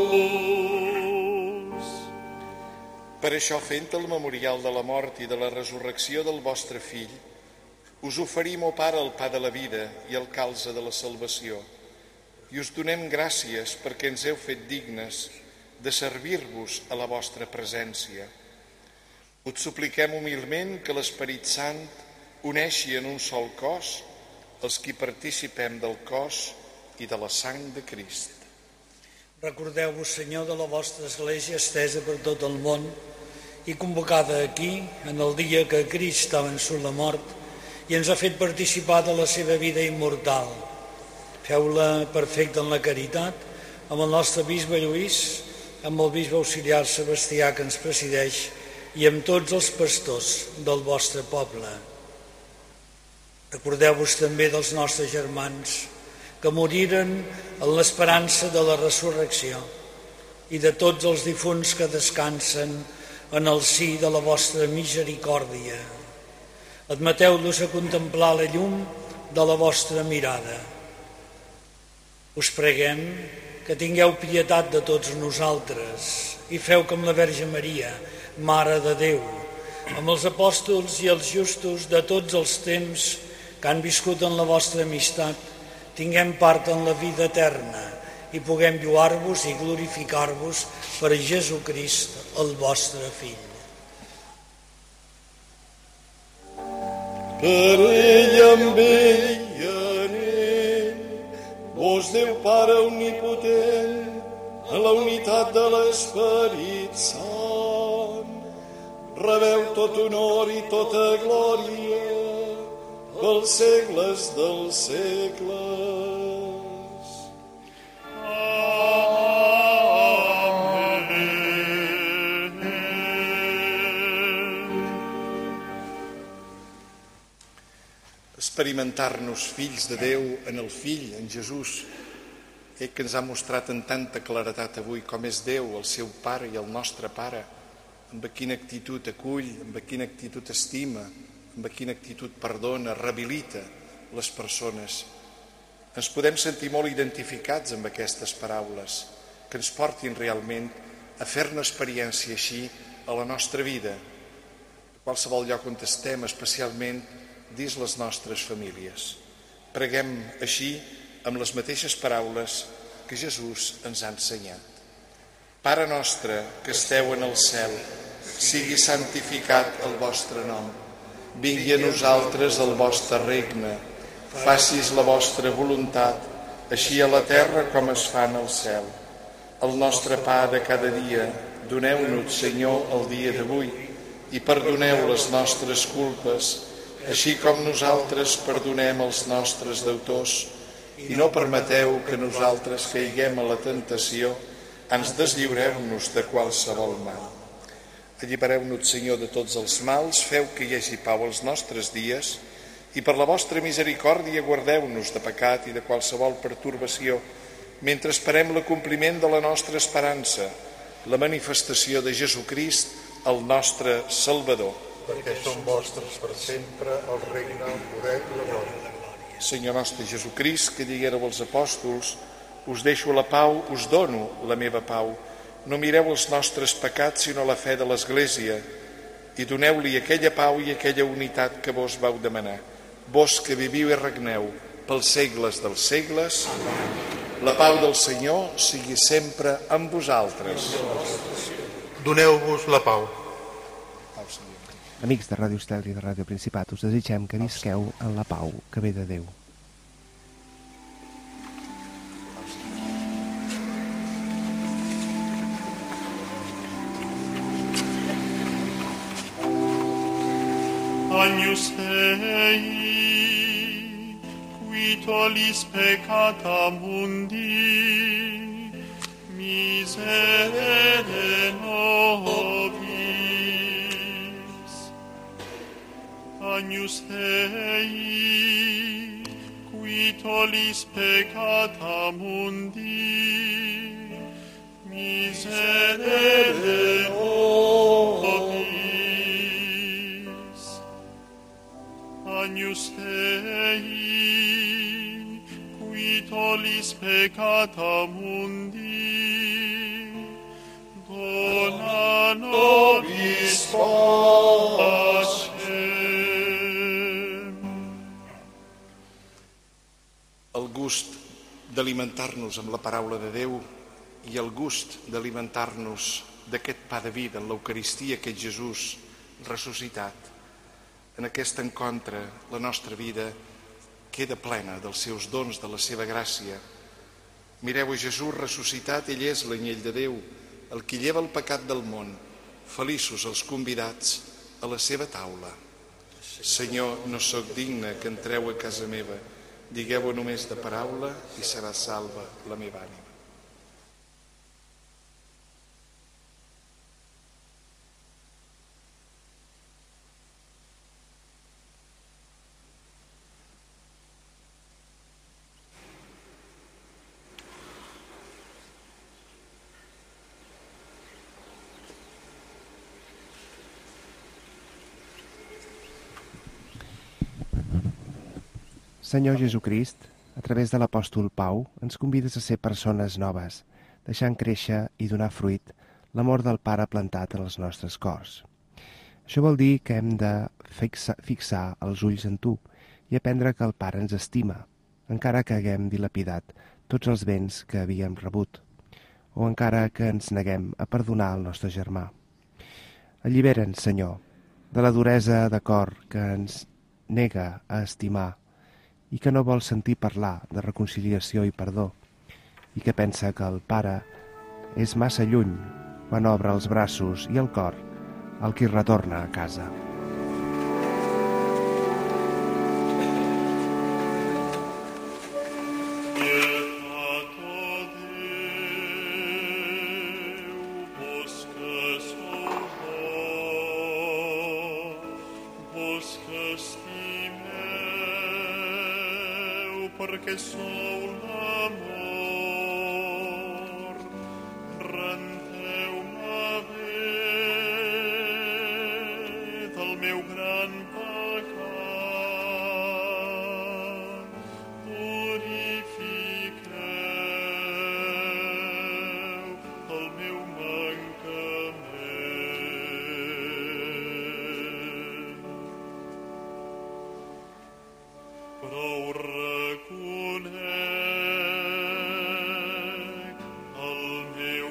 [SPEAKER 7] Per això, fent el memorial de la mort i de la resurrecció del vostre Fill, us oferim, o Pare, el pa de la vida i el calze de la salvació, i us donem gràcies perquè ens heu fet dignes de servir-vos a la vostra presència. Us supliquem humilment que l'Esperit Sant uneixi en un sol cos els qui participem del cos i de la sang de Crist.
[SPEAKER 13] Recordeu-vos, Senyor, de la vostra Església estesa per tot el món i convocada aquí en el dia que Crist ha vençut la mort i ens ha fet participar de la seva vida immortal. Feu-la perfecta en la caritat amb el nostre bisbe Lluís, amb el bisbe auxiliar Sebastià que ens presideix i amb tots els pastors del vostre poble. Recordeu-vos també dels nostres germans que moriren en l'esperança de la resurrecció i de tots els difunts que descansen en el si de la vostra misericòrdia. Admeteu-los a contemplar la llum de la vostra mirada. Us preguem que tingueu pietat de tots nosaltres i feu com la Verge Maria, Mare de Déu, amb els apòstols i els justos de tots els temps que han viscut en la vostra amistat, tinguem part en la vida eterna i puguem lloar-vos i glorificar-vos per Jesucrist, el vostre Fill.
[SPEAKER 10] Per ell, amb ell i en ell, vos Déu Pare omnipotent, en la unitat de l'Esperit Sant, rebeu tot honor i tota glòria pels segles dels segles.
[SPEAKER 7] Experimentar-nos fills de Déu en el Fill, en Jesús, ell que ens ha mostrat en tanta claretat avui com és Déu, el seu Pare i el nostre Pare, amb quina actitud acull, amb quina actitud estima, amb quina actitud perdona, rehabilita les persones. Ens podem sentir molt identificats amb aquestes paraules, que ens portin realment a fer-ne experiència així a la nostra vida, a qualsevol lloc on estem, especialment dins les nostres famílies. Preguem així amb les mateixes paraules que Jesús ens ha ensenyat. Pare nostre que esteu en el cel, sigui santificat el vostre nom. Vingui a nosaltres el vostre regne, facis la vostra voluntat, així a la terra com es fa en el cel. El nostre pa de cada dia, Doneu-nos, Senyor, el dia d'avui i perdoneu les nostres culpes, així com nosaltres perdonem els nostres deutors, i no permeteu que nosaltres caiguem a la tentació, ens deslliureu-nos de qualsevol mal. Allibereu-nos, Senyor, de tots els mals, feu que hi hagi pau als nostres dies, i per la vostra misericòrdia guardeu-nos de pecat i de qualsevol pertorbació, mentre esperem l'acompliment de la nostra esperança, la manifestació de Jesucrist, el nostre Salvador.
[SPEAKER 12] Perquè són vostres per sempre el regne, el poder i la glòria.
[SPEAKER 7] Senyor nostre Jesucrist, que diguéreu als apòstols, us deixo la pau, us dono la meva pau. No mireu els nostres pecats, sinó la fe de l'Església, i doneu-li aquella pau i aquella unitat que vos vau demanar. Vos que viviu i regneu pels segles dels segles, la pau del Senyor sigui sempre amb vosaltres.
[SPEAKER 12] Doneu-vos la pau.
[SPEAKER 6] Amics de Ràdio Estel i de Ràdio Principat, us desitgem que visqueu en la pau que ve de Déu.
[SPEAKER 10] Agnus Dei, qui tollis peccata mundi, miserere nobis. Agnus Dei, qui tollis peccata mundi, miserere nobis. Agnus Dei, qui tollis peccata mundi, dona nobis pacem.
[SPEAKER 7] El gust d'alimentar-nos amb la paraula de Déu i el gust d'alimentar-nos d'aquest pa de vida en l'Eucaristia que és Jesús ressuscitat. En aquest encontre, la nostra vida queda plena dels seus dons, de la seva gràcia. Mireu a Jesús ressuscitat, ell és l'anyell de Déu, el que lleva el pecat del món. Feliços els convidats a la seva taula. Senyor, no sóc digne que entreu a casa meva. Digueu-ho només de paraula i serà salva la meva ànima.
[SPEAKER 6] Senyor Jesucrist, a través de l'apòstol Pau, ens convides a ser persones noves, deixant créixer i donar fruit l'amor del Pare plantat en els nostres cors. Això vol dir que hem de fixar, fixar els ulls en tu i aprendre que el Pare ens estima, encara que haguem dilapidat tots els béns que havíem rebut, o encara que ens neguem a perdonar el nostre germà. Allibera'ns, Senyor, de la duresa de cor que ens nega a estimar i que no vol sentir parlar de reconciliació i perdó, i que pensa que el Pare és massa lluny quan obre els braços i el cor al qui retorna a casa.
[SPEAKER 10] Perquè sou l'amor, renteu-me bé del meu gran pecat, purifiqueu el meu mancament. Prou reconec el meu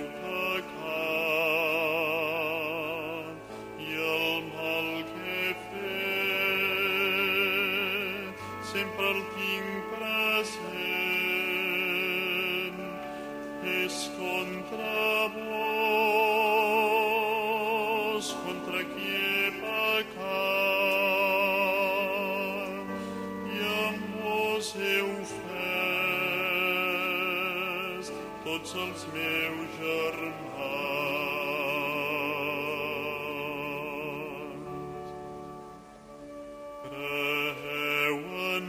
[SPEAKER 10] pecat i el mal que he fet, sempre el tinc present. És contra vos feu fes tots els meus germans. Creu en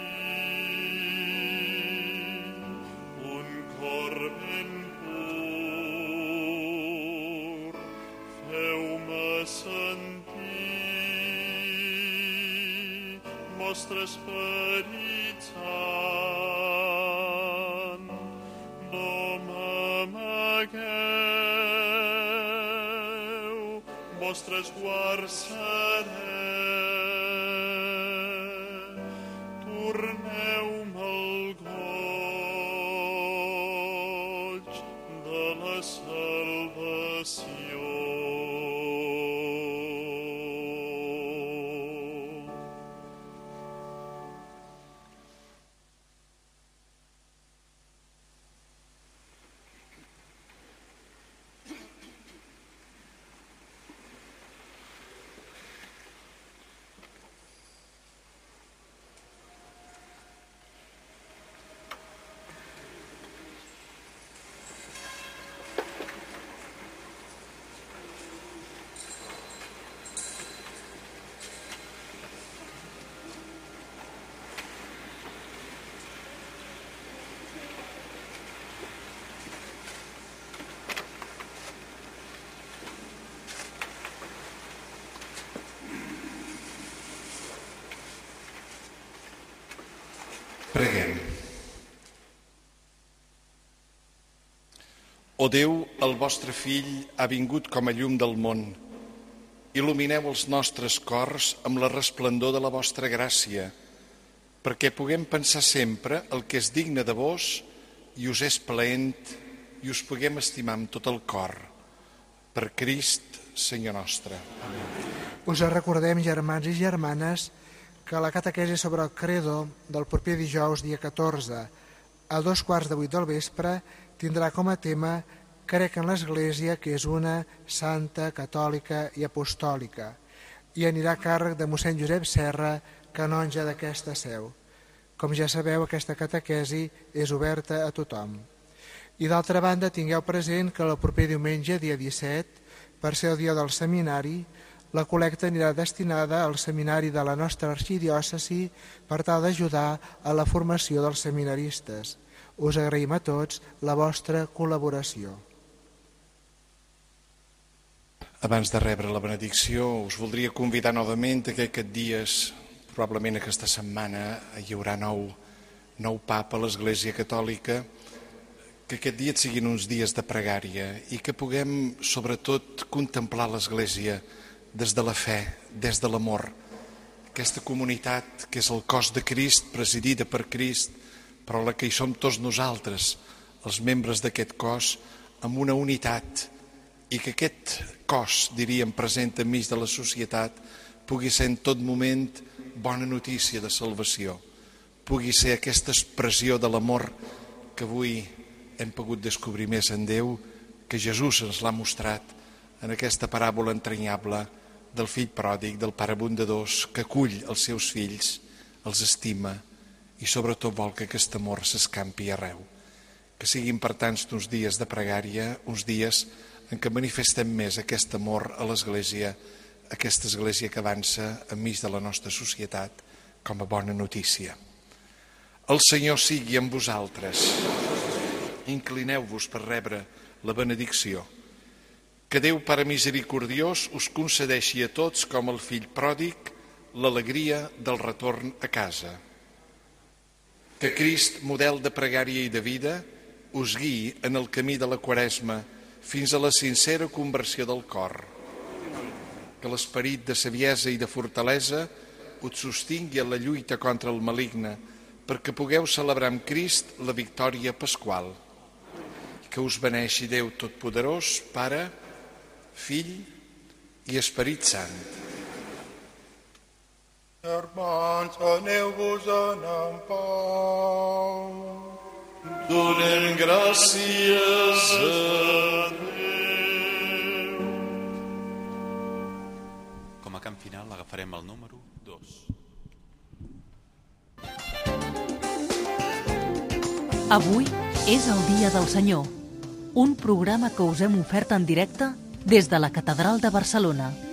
[SPEAKER 10] mi un cor ben pur, feu-me sentir vostre Esperit Sant. No m'amagueu, vostres guards seré. Torneu-me el goig de la salvació. Preguem. O Déu, el vostre Fill ha vingut com a llum del món. Il·lumineu els nostres cors amb la resplendor de la vostra gràcia, perquè puguem pensar sempre el que és digne de vos i us és plaent i us puguem estimar amb tot el cor. Per Crist, Senyor nostre. Amén.
[SPEAKER 14] Us recordem, germans i germanes, que la catequesi sobre el credo del proper dijous, dia catorze, a dos quarts de vuit del vespre, tindrà com a tema Crec en l'Església, que és una santa, catòlica i apostòlica, i anirà a càrrec de mossèn Josep Serra, canonge d'aquesta seu. Com ja sabeu, aquesta catequesi és oberta a tothom. I d'altra banda, tingueu present que el proper diumenge, dia disset, per ser el dia del seminari, la col·lecta anirà destinada al seminari de la nostra arxidiòcesi per tal d'ajudar a la formació dels seminaristes. Us agraïm a tots la vostra col·laboració.
[SPEAKER 7] Abans de rebre la benedicció, us voldria convidar novament que aquests dies, probablement aquesta setmana, hi haurà nou, nou papa a l'Església Catòlica, que aquests dies siguin uns dies de pregària i que puguem, sobretot, contemplar l'Església des de la fe, des de l'amor. Aquesta comunitat que és el cos de Crist, presidida per Crist, però la que hi som tots nosaltres, els membres d'aquest cos, amb una unitat, i que aquest cos, diríem, present enmig de la societat, pugui ser en tot moment bona notícia de salvació, pugui ser aquesta expressió de l'amor que avui hem pogut descobrir més en Déu, que Jesús ens l'ha mostrat en aquesta paràbola entranyable del fill pròdig, del pare bondadós, que acull els seus fills, els estima i sobretot vol que aquest amor s'escampi arreu. Que siguin per tant uns dies de pregària, uns dies en què manifestem més aquest amor a l'Església, aquesta Església que avança enmig de la nostra societat com a bona notícia. El Senyor sigui amb vosaltres. Inclineu-vos per rebre la benedicció. Que Déu Pare misericordiós us concedeixi a tots, com el fill pròdig, l'alegria del retorn a casa. Que Crist, model de pregària i de vida, us guiï en el camí de la Quaresma fins a la sincera conversió del cor. Que l'esperit de saviesa i de fortalesa us sostingui en la lluita contra el maligne, perquè pugueu celebrar amb Crist la victòria pasqual. Que us beneixi Déu Totpoderós, Pare, Fill i Esperit Sant.
[SPEAKER 12] Germans, aneu-vos-en en pau.
[SPEAKER 10] Donem gràcies a Déu.
[SPEAKER 9] Com a cant final agafarem el número dos.
[SPEAKER 1] Avui és el Dia del Senyor, un programa que us hem ofert en directe des de la Catedral de Barcelona.